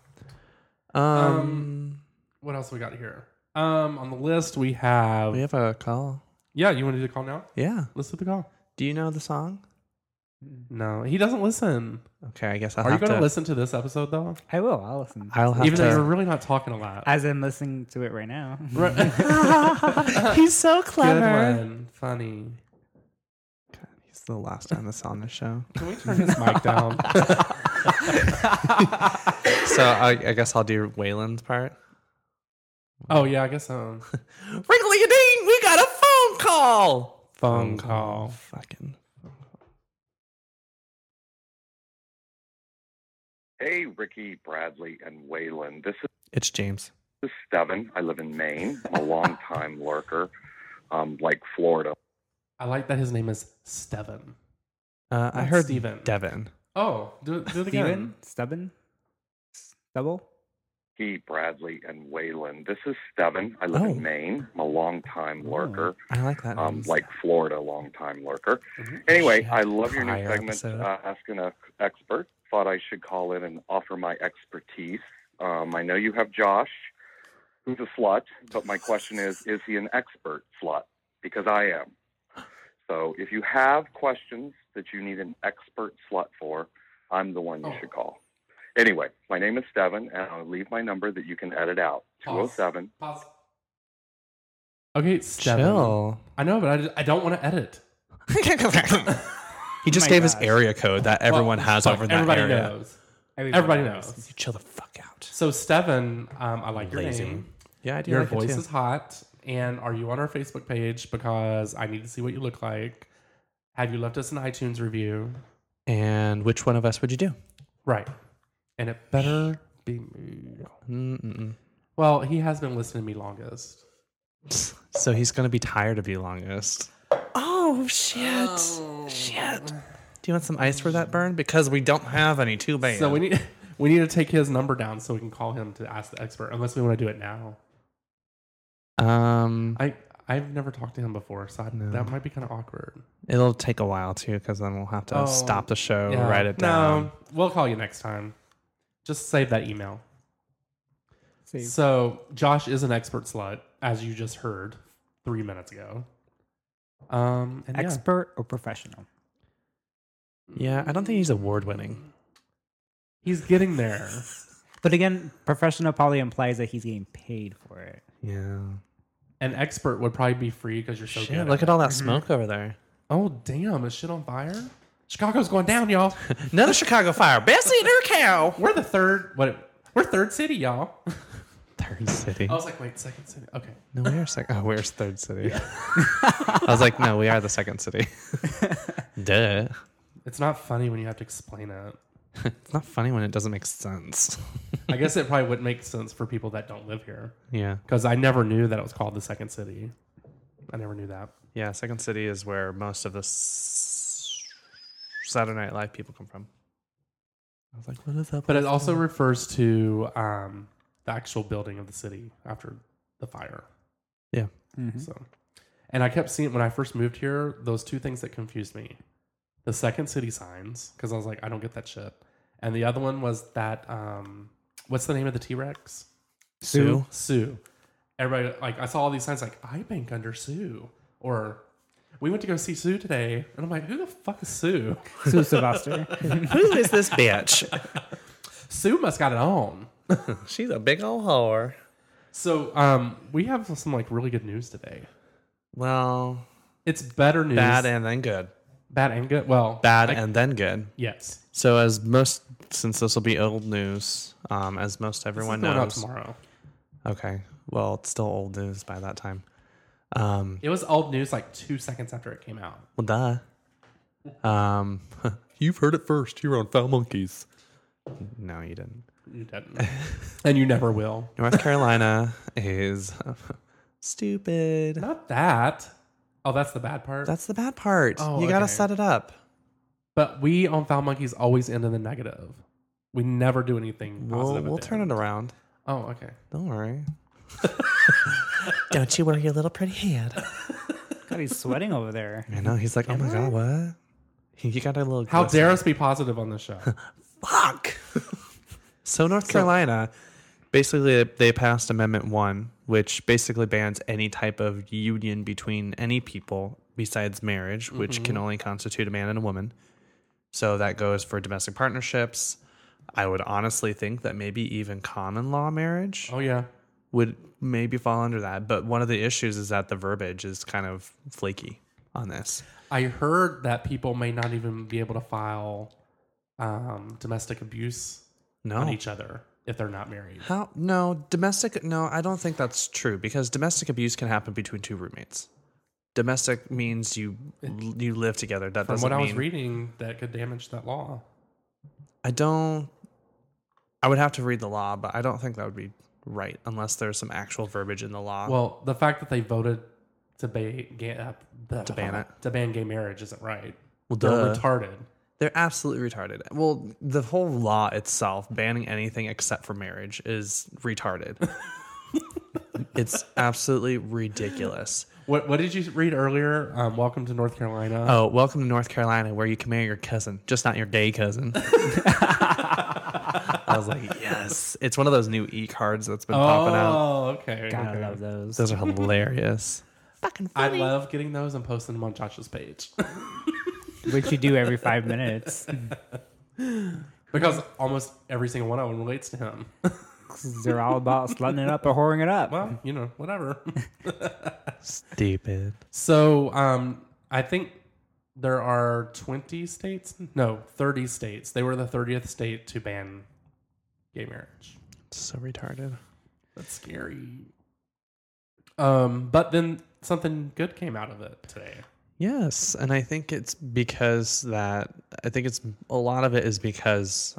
What else we got here? On the list we have. We have a call. Yeah, you want to do the call now? Yeah. Let's do the call. Do you know the song? No, he doesn't listen. Okay, I guess I'll Are you have going to to listen to this episode though? I will. I'll listen. I'll have Even though you're to. really not talking a lot. As I'm listening to it right now. He's so Good clever. one. Funny. He's the last time that's on the show. Can we turn his mic down? So I guess I'll do Waylon's part. Oh yeah, I guess so. Ring-a-ling-a-ding! We got a phone call. Phone call. Fucking. Hey, Ricky, Bradley, and Waylon. This It's James. is Steven. I live in Maine. I'm a long-time lurker, like Florida. I like that his name is Steven. I Not heard Steven. Devin. Oh, do it again. Steven? Stubborn? Stubble? Hey, Bradley, and Waylon. This is Steven. I live Oh. in Maine. I'm a long-time lurker, I like that. name. like Florida, long-time lurker. Anyway, Shit. I love your new Prior segment, episode. Asking an Expert. Thought I should call in and offer my expertise. I know you have Josh, who's a slut, but my question is he an expert slut? Because I am. So if you have questions that you need an expert slut for, I'm the one you should call. Anyway, my name is Steven, and I'll leave my number that you can edit out. Pause. 207. Pause. Okay, Steven. Chill. I know, but I don't want to edit. He just my gave his gosh. area code that everyone Well, has fuck, over in that everybody area. knows. Everybody knows. You chill the fuck out. So Steven, I like your Lazy. name. Yeah, I do. Your like it voice too. is hot. And are you on our Facebook page? Because I need to see what you look like. Have you left us an iTunes review? And which one of us would you do? Right. And it better be me. Mm-mm. Well, he has been listening to me longest. So he's gonna be tired of you longest. Oh shit! Shit! Do you want some ice for that burn? Because we don't have any. Too bad. So we need to take his number down so we can call him to ask the expert. Unless we want to do it now. I've never talked to him before, so that might be kind of awkward. It'll take a while too, because then we'll have to stop the show, Yeah. write it down. No, we'll call you next time. Just save that email. Save. So Josh is an expert slut, as you just heard 3 minutes ago. And yeah. Expert or professional? Yeah, I don't think he's award winning. He's getting there. But again, professional probably implies that he's getting paid for it. Yeah. An expert would probably be free because you're so Shit, good. look at all that smoke over there. Oh damn! Is shit on fire? Chicago's going down, y'all. Another Chicago fire. Best eater cow. We're the third. We're third city, y'all. Third city. I was like, wait, second city. Okay. No, we are second. Oh, we're third city. I was like, no, we are the second city. Duh. It's not funny when you have to explain it. It's not funny when it doesn't make sense. I guess it probably wouldn't make sense for people that don't live here. Yeah. Because I never knew that it was called the second city. I never knew that. Yeah, Second City is where most of the Saturday Night Live people come from. I was like, what is that? But it also refers to the actual building of the city after the fire. Yeah. So, and I kept seeing when I first moved here, those two things that confused me: the second city signs, because I was like, I don't get that shit, and the other one was that what's the name of the T-Rex? Sue. Sue. Everybody, like, I saw all these signs like I bank under Sue, or we went to go see Sue today, and I'm like, who the fuck is Sue? Sue Sylvester. Who is this bitch? Sue must got it on. She's a big old whore. So we have some like really good news today. Well, It's better news. bad and then good. Bad and good. Well, Bad like, and then good. yes. So since this will be old news, as most everyone This is going out knows, tomorrow. Okay. Well, it's still old news by that time. It was old news like 2 seconds after it came out. Well, duh. You've heard it first here on Foul Monkeys. No, you didn't. You didn't. And you never will. North Carolina is stupid. Not that. Oh, that's the bad part. That's the bad part. Oh, You got to okay. set it up. But we on Foul Monkeys always end in the negative. We never do anything positive. We'll turn it around. Oh, okay. Don't worry. Don't you worry your little pretty head. God, he's sweating over there. I know. He's like, oh my God, what? You got a little. How glisten. dare us be positive on this show? Fuck. So North Carolina, basically they passed Amendment 1, which basically bans any type of union between any people besides marriage, which can only constitute a man and a woman. So that goes for domestic partnerships. I would honestly think that maybe even common law marriage Oh, yeah. would maybe fall under that. But one of the issues is that the verbiage is kind of flaky on this. I heard that people may not even be able to file domestic abuse on No. each other if they're not married. How? No, domestic. No, I don't think that's true because domestic abuse can happen between two roommates. Domestic means you live together. That From doesn't what I mean. was reading, that could damage that law. I would have to read the law, but I don't think that would be right unless there's some actual verbiage in the law. Well, the fact that they voted to ban gay marriage isn't right. Well, They're duh. retarded. They're absolutely retarded. Well, the whole law itself, banning anything except for marriage, is retarded. It's absolutely ridiculous. What did you read earlier? Welcome to North Carolina. Oh, welcome to North Carolina, where you can marry your cousin, just not your gay cousin. I was like, yes. It's one of those new e-cards that's been popping out. Oh, okay. God, okay. I love those. Those are hilarious. I love getting those and posting them on Josh's page. Which you do every 5 minutes. Because almost every single one of them relates to him. They're all about slutting it up or whoring it up. Well, whatever. Stupid. So, I think there are 20 states. No, 30 states. They were the 30th state to ban gay marriage. So retarded. That's scary. But then something good came out of it today. Yes, and I think it's because a lot of it is because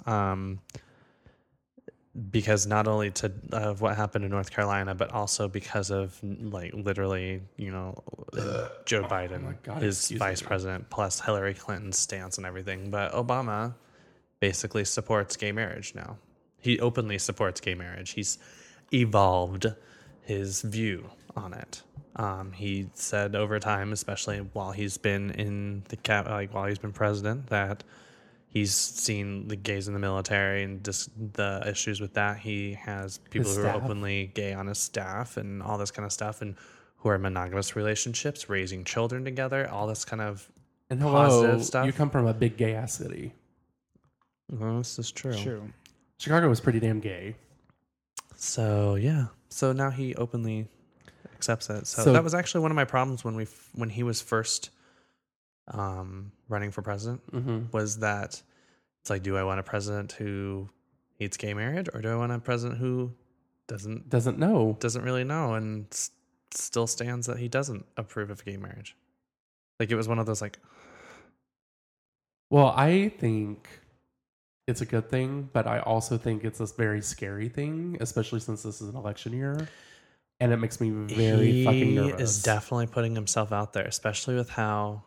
not only of what happened in North Carolina, but also because of like literally, Joe Biden, my God, his excuse vice me. president, plus Hillary Clinton's stance and everything. But Obama basically supports gay marriage now. He openly supports gay marriage. He's evolved his view on it. He said over time, especially while he's been while he's been president, that he's seen the gays in the military and just the issues with that. He has people His who are staff. openly gay on his staff and all this kind of stuff, and who are monogamous relationships, raising children together, all this kind of And hello, positive stuff. you come from a big gay ass city. Well, this is true. True. Chicago was pretty damn gay. So yeah, so now he openly accepts it. So, So- that was actually one of my problems when he was first running for president. Mm-hmm. Was that it's like, do I want a president who hates gay marriage, or do I want a president who Doesn't know. doesn't really know and still stands that he doesn't approve of gay marriage? Like, it was one of those like, Well, I think it's a good thing, but I also think it's a very scary thing, especially since this is an election year. And it makes me very fucking nervous. He is definitely putting himself out there, especially with how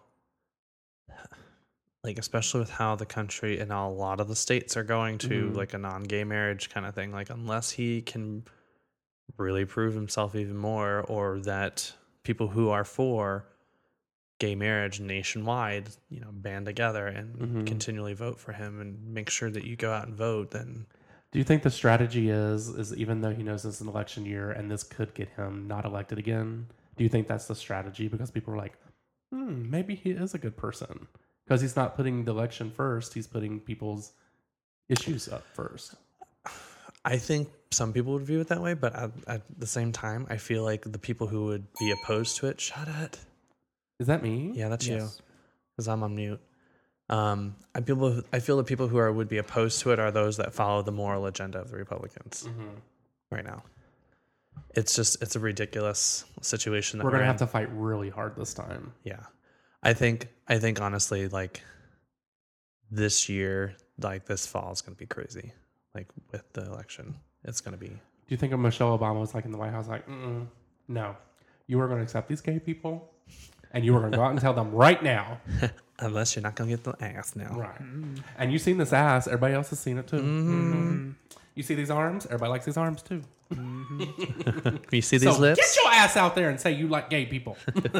the country and a lot of the states are going to like a non-gay marriage kind of thing. Like, unless he can really prove himself even more, or that people who are for gay marriage nationwide, band together and continually vote for him and make sure that you go out and vote, then Do you think the strategy is even though he knows it's an election year and this could get him not elected again, do you think that's the strategy? Because people are like, maybe he is a good person. Because he's not putting the election first, he's putting people's issues up first. I think some people would view it that way, but at the same time, I feel like the people who would be opposed to it, shut it. Is that me? Yeah, that's you. Yes. Because I'm on mute. I feel the people who would be opposed to it are those that follow the moral agenda of the Republicans right now. it's a ridiculous situation. That We're gonna in. have to fight really hard this time. Yeah. I think honestly, like this year, like this fall is going to be crazy. Like with the election, it's going to be. Do you think if Michelle Obama was like in the White House, like, no, you are going to accept these gay people, and you are going to go out and tell them right now, Unless you're not going to get the ass now. right? And you've seen this ass; everybody else has seen it too. Mm-hmm. You see these arms; everybody likes these arms too. You see these So lips? get your ass out there and say you like gay people.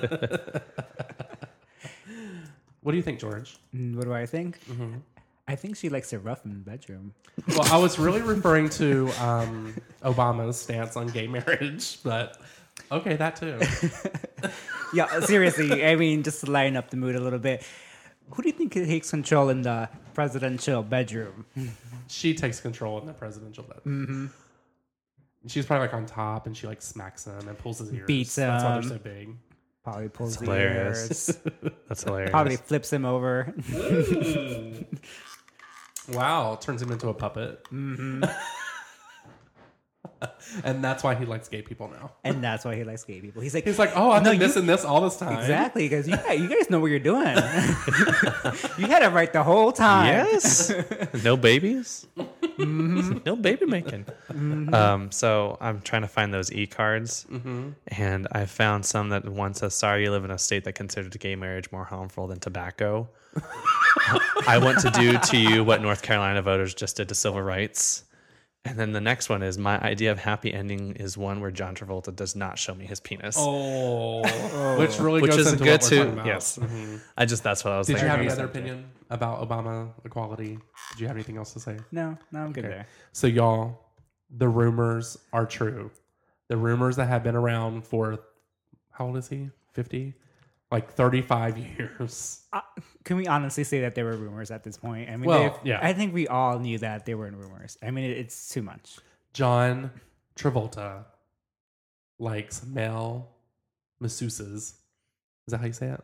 What do you think, George? What do I think? I think she likes it rough in the bedroom. Well, I was really referring to Obama's stance on gay marriage, but okay, that too. Yeah, seriously. I mean, just to lighten up the mood a little bit. Who do you think takes control in the presidential bedroom? She takes control in the presidential bed. She's probably like on top, and she like smacks him and pulls his ears. Beats That's why they're him. so big. Probably pulls That's the hilarious. ears. That's hilarious. Probably flips him over. Wow, turns him into a puppet. And that's why he likes gay people now. And that's why he likes gay people. He's like, Oh, I've been No, missing this all this time. exactly, because you guys know what you're doing. You had it right the whole time. Yes. No babies. No baby making. So I'm trying to find those e-cards, and I found some that one says, "Sorry, you live in a state that considered gay marriage more harmful than tobacco." I want to do to you what North Carolina voters just did to civil rights. And then the next one is, my idea of happy ending is one where John Travolta does not show me his penis. Which really Which goes is into good what we're too. talking about. Yes. Mhm. That's what I was Did you thinking. have any other opinion about Obama equality? Did you have anything else to say? No, I'm good there. So, y'all, the rumors are true. The rumors that have been around for, how old is he? 50? Like 35 years. Can we honestly say that there were rumors at this point? I mean, Well, yeah. I think we all knew that there were rumors. I mean, it's too much. John Travolta likes male masseuses. Is that how you say it?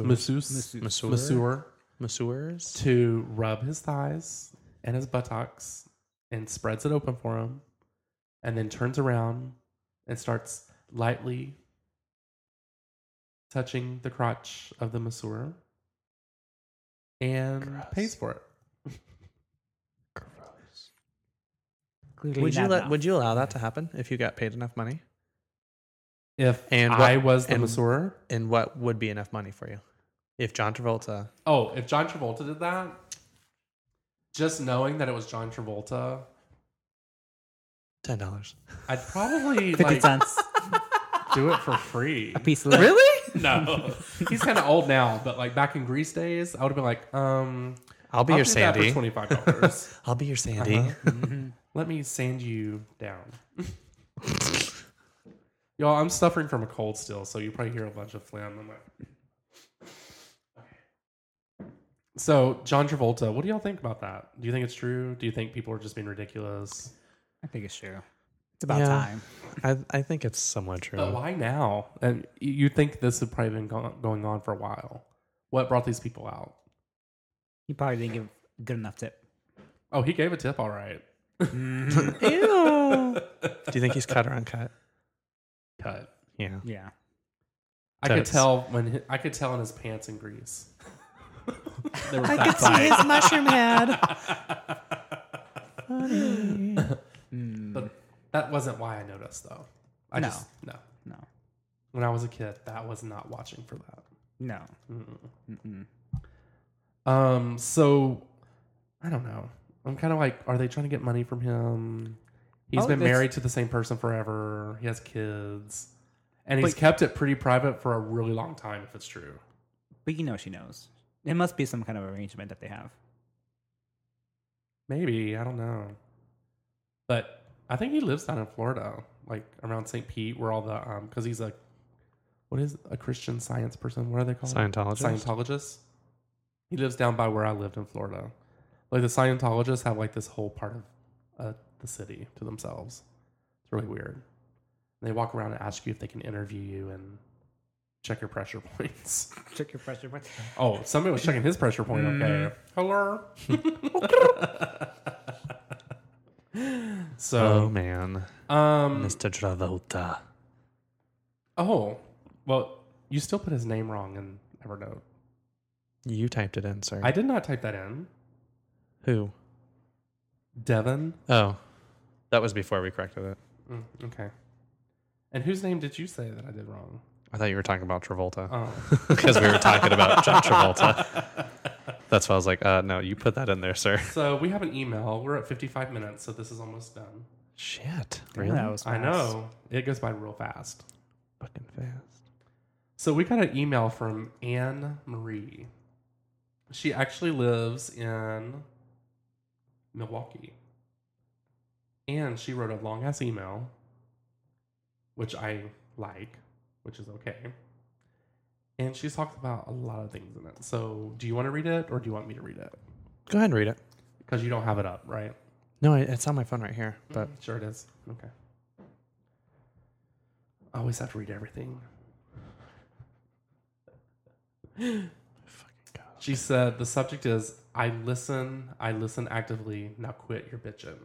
Masseurs. To rub his thighs and his buttocks and spreads it open for him, and then turns around and starts lightly touching the crotch of the masseur and pays for it. Clearly Would you not enough. would you allow that to happen if you got paid enough money? If And I what- was the and- masseur, And what would be enough money for you? If John Travolta, if John Travolta did that, just knowing that it was John Travolta, $10. I'd probably 50 like cents. do it for free. A piece of lip. Really? No, he's kind of old now, but like back in Grease days, I would have been like, I'll be your Sandy. for $25. I'll be your Sandy. Let me sand you down. Y'all, I'm suffering from a cold still, so you probably hear a bunch of phlegm. I'm like, okay. So, John Travolta, what do y'all think about that? Do you think it's true? Do you think people are just being ridiculous? I think it's true. It's about Yeah. time. I think it's somewhat true. But why now? And you think this had probably been going on for a while. What brought these people out? He probably didn't give good enough tip. Oh, he gave a tip, all right. Ew. Do you think he's cut or uncut? Cut. Yeah. Yeah. I could Totes. tell I could tell in his pants in Grease. They were that tight. mushroom head. But that wasn't why I noticed, though. No. No. No. When I was a kid, that was not watching for that. No. So I don't know. I'm kind of like, are they trying to get money from him? He's Oh, been that's- married to the same person forever. He has kids, and he's kept it pretty private for a really long time. If it's true, But you know she knows. It must be some kind of arrangement that they have. maybe I don't know. But I think he lives down in Florida, like around St. Pete, where all the because he's a Christian Science person? What are they called? Scientologist. Scientologist. He lives down by where I lived in Florida. Like the Scientologists have like this whole part of the city to themselves. It's really weird. And they walk around and ask you if they can interview you and check your pressure points. Check your pressure point. Oh, somebody was checking his pressure point. Okay. Hello. Oh So, man, um, Mr. Travolta. oh, well, you still put his name wrong in Evernote. You typed it in, sir. I did not type that in. Who? Devin. Oh, that was before we corrected it. Okay. And whose name did you say that I did wrong? I thought you were talking about Travolta Oh, because we were talking about John Travolta. That's why I was like, no, you put that in there, sir. so we have an email. We're at 55 minutes, so this is almost done. Shit, Yeah, really? that was I fast. know it goes by real fast. Fucking fast. So we got an email from Anne Marie. She actually lives in Milwaukee. And she wrote a long ass email, which I like, which is okay. And she's talked about a lot of things in it. So do you want to read it or do you want me to read it? Go ahead and read it. Because you don't have it up, right? No, it's on my phone right here. But Sure it is. Okay. I always have to read everything. She said the subject is I listen actively, now quit your bitching.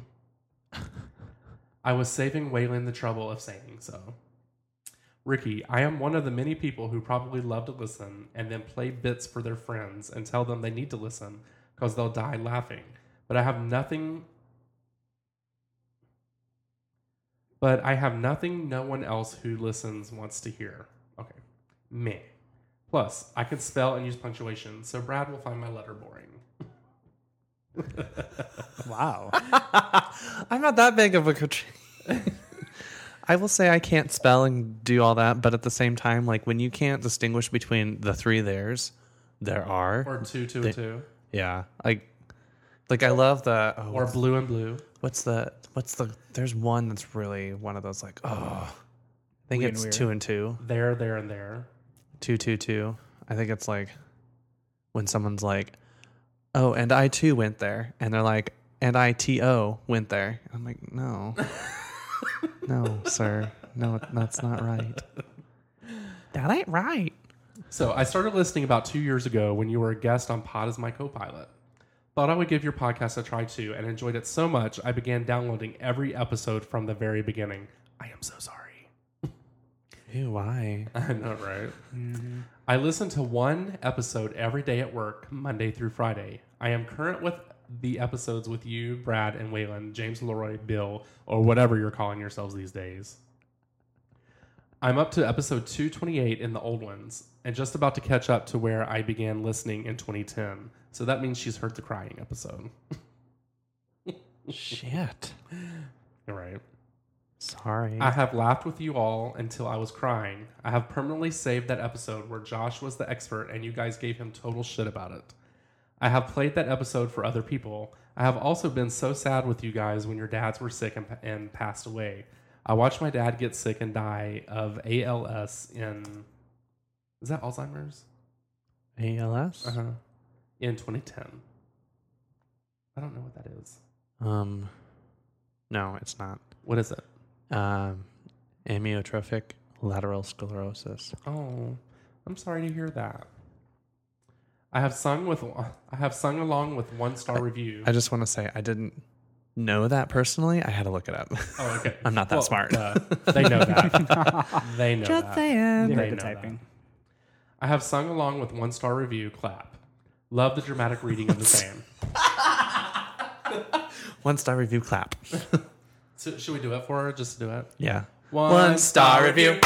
I was saving Waylon the trouble of saying so. Ricky, I am one of the many people who probably love to listen and then play bits for their friends and tell them they need to listen because they'll die laughing. But I have nothing no one else who listens wants to hear. Okay. Meh. Plus, I can spell and use punctuation, so Brad will find my letter boring. Wow. I'm not that big of a I will say I can't spell and do all that, but at the same time, like when you can't distinguish between the three there are. Or two, and two. Yeah. Like I love the Or blue and blue. what's the there's one that's really one of those like I think Weird and it's weird. 2 and 2. There, and there. 2 2 2. I think it's like when someone's like, "Oh, and I too went there," and they're like, "And I TO went there." I'm like, "No, no, sir, no, that's not right. That ain't right." So I started listening about 2 years ago when you were a guest on Pod as my co-pilot. Thought I would give your podcast a try too, and enjoyed it so much I began downloading every episode from the very beginning. I am so sorry. Ew, why? I know, right? I listen to one episode every day at work, Monday through Friday. I am current with the episodes with you, Brad, and Waylon, James Leroy, Bill, or whatever you're calling yourselves these days. I'm up to episode 228 in the old ones, and just about to catch up to where I began listening in 2010. So that means she's heard the crying episode. Shit. All right. Sorry. I have laughed with you all until I was crying. I have permanently saved that episode where Josh was the expert and you guys gave him total shit about it. I have played that episode for other people. I have also been so sad with you guys when your dads were sick and passed away. I watched my dad get sick and die of ALS is that Alzheimer's? ALS? In 2010. I don't know what that is. No, it's not. What is it? Amyotrophic lateral sclerosis. Oh, I'm sorry to hear that. I have sung along with 1-star review. I just want to say I didn't know that personally. I had to look it up. Oh, okay. I'm not that smart. They know that. They know Just that. saying. You They heard the know typing. I have sung along with 1-star review. Clap. Love the dramatic reading of the same. 1-star review clap. So, should we do it for her? Just do it. Yeah. 1-star review.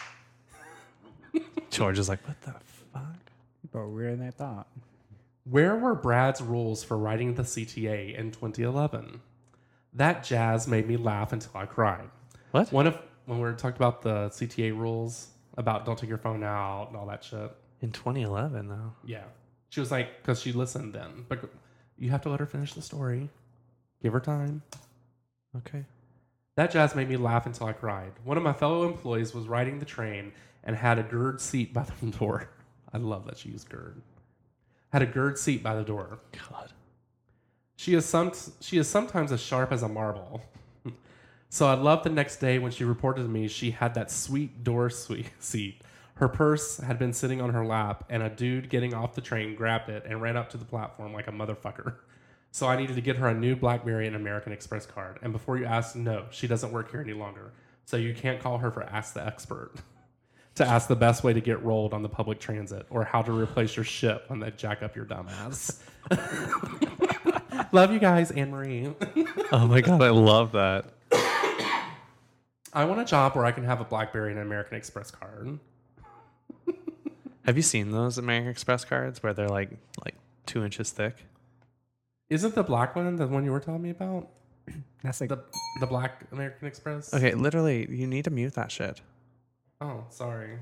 George is like, what the fuck? But weirder than I thought. Where were Brad's rules for writing the CTA in 2011? That jazz made me laugh until I cried. What? When we were talking about the CTA rules about don't take your phone out and all that shit. In 2011, though. Yeah. She was like, because she listened then. But you have to let her finish the story. Give her time. Okay. That jazz made me laugh until I cried. One of my fellow employees was riding the train and had a GERD seat by the door. I love that she used GERD. Had a GERD seat by the door. God. She is sometimes as sharp as a marble. So I loved the next day when she reported to me she had that sweet door seat. Her purse had been sitting on her lap, and a dude getting off the train grabbed it and ran up to the platform like a motherfucker. So I needed to get her a new BlackBerry and American Express card. And before you ask, no, she doesn't work here any longer. So you can't call her for Ask the Expert to ask the best way to get rolled on the public transit or how to replace your ship when they jack up your dumb ass. Love you guys, Anne-Marie. Oh my God, I love that. I want a job where I can have a BlackBerry and an American Express card. Have you seen those American Express cards where they're like 2 inches thick? Isn't the black one the one you were telling me about? That's like The black American Express? Okay, literally, you need to mute that shit. Oh, sorry.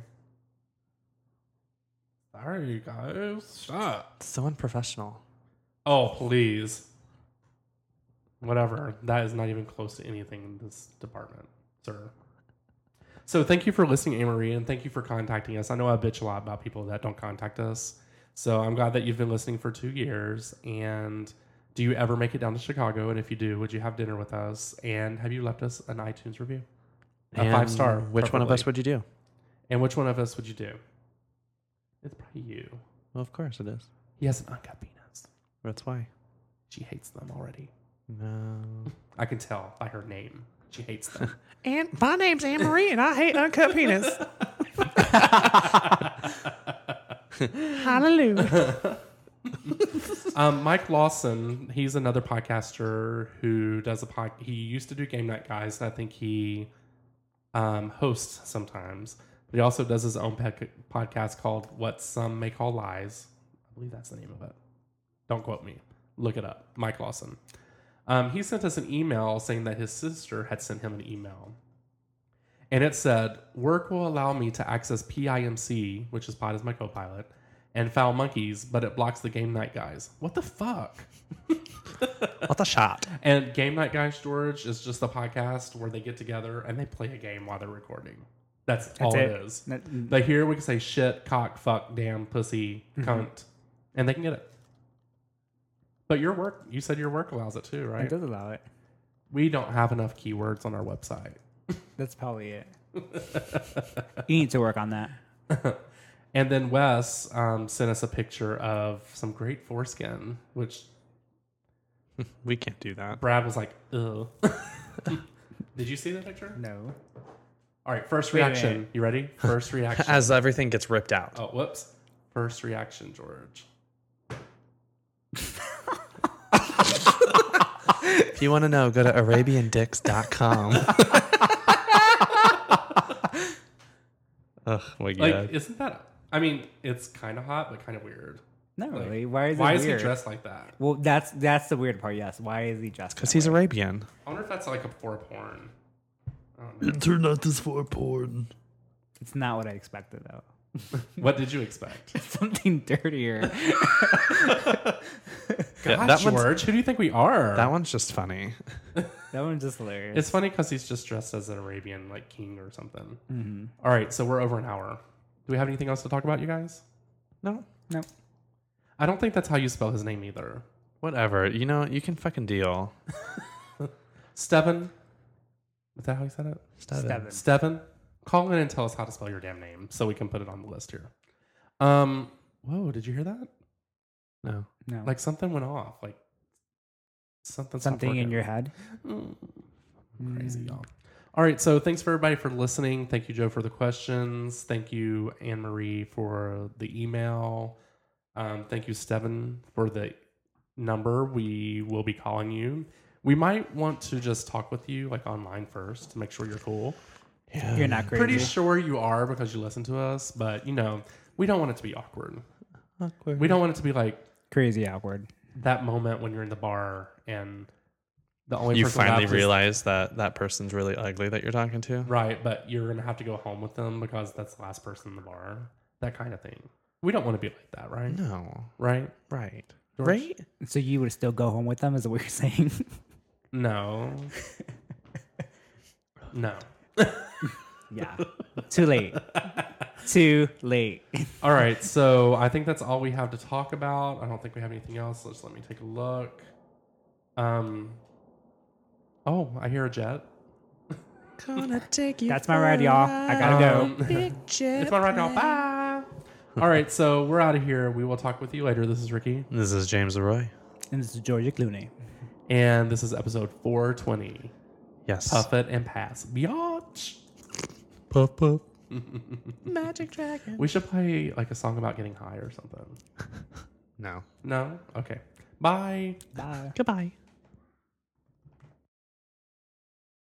Sorry, you guys. Stop. So unprofessional. Oh, please. Whatever. That is not even close to anything in this department, sir. So thank you for listening, Anne-Marie, and thank you for contacting us. I know I bitch a lot about people that don't contact us. So I'm glad that you've been listening for 2 years. And do you ever make it down to Chicago? And if you do, would you have dinner with us? And have you left us an iTunes review? A And 5-star. Which one of us would you do? And which one of us would you do? It's probably you. Well, of course it is. He has an uncut penis. That's why. She hates them already. No. I can tell by her name. She hates them. And my name's Anne Marie, and I hate uncut penis. Hallelujah. Mike Lawson, he's another podcaster who does he used to do Game Night Guys, and I think he hosts sometimes. But he also does his own podcast called What Some May Call Lies. I believe that's the name of it. Don't quote me. Look it up. Mike Lawson. He sent us an email saying that his sister had sent him an email. And it said, work will allow me to access PIMC, which is Pod is my co-pilot, and Foul Monkeys, but it blocks the Game Night Guys. What the fuck? What the shot? And Game Night Guys, George, is just a podcast where they get together and they play a game while they're recording. That's all it is. But here we can say shit, cock, fuck, damn, pussy, cunt, and they can get it. But you said your work allows it too, right? It does allow it. We don't have enough keywords on our website. That's probably it. You need to work on that. And then Wes sent us a picture of some great foreskin, which We can't do that. Brad was like, ugh. Did you see the picture? No. All right, first Wait, reaction. wait. You ready? First reaction. As everything gets ripped out. Oh, whoops. First reaction, George. If you want to know, go to ArabianDicks.com. Oh my Like, God. isn't that... I mean, it's kind of hot, but kind of weird. Not Like, really. Why is Why it is he weird? dressed like that? Well, that's the weird part. Yes. Why is he dressed? Because that he's way? Arabian. I wonder if that's like a for porn. I don't know. Turned out this for porn. It's not what I expected though. What did you expect? Something dirtier. God, that one's- George, who do you think we are? That one's just funny. That one's just hilarious. It's funny because he's just dressed as an Arabian, like king or something. Mm-hmm. All right, so we're over an hour. Do we have anything else to talk about, you guys? No. No. I don't think that's how you spell his name either. Whatever. You know, you can fucking deal. Steven? Is that how you said it? Steven. Steven? Call in and tell us how to spell your damn name so we can put it on the list here. Whoa, did you hear that? No. No. Like something went off. Like something stopped Something in working. your head. Crazy, y'all. All right, so thanks for everybody for listening. Thank you, Joe, for the questions. Thank you, Anne-Marie, for the email. Thank you, Steven, for the number. We will be calling you. We might want to just talk with you like online first to make sure you're cool. Yeah. You're not crazy. Pretty sure you are because you listen to us, but we don't want it to be awkward. We don't want it to be like Crazy awkward. that moment when you're in the bar and the only You person finally left is- realize that that person's really ugly that you're talking to. right, but you're gonna have to go home with them because that's the last person in the bar. That kind of thing. We don't want to be like that, right? No. Right? Right. George? Right? So you would still go home with them? Is what you're saying? No. No. Yeah. Too late. Too late. All right, so I think that's all we have to talk about. I don't think we have anything else. Let me take a look. Oh, I hear a jet. Gonna take you. That's my ride, y'all. I gotta go. It's my ride, y'all. Bye. All right, so we're out of here. We will talk with you later. This is Ricky. This is James Leroy. And this is Georgia Clooney. And this is episode 420. Yes. Puff it and pass. Biatch. Puff, puff. Magic Dragon. We should play like a song about getting high or something. No. No? Okay. Bye. Bye. Goodbye.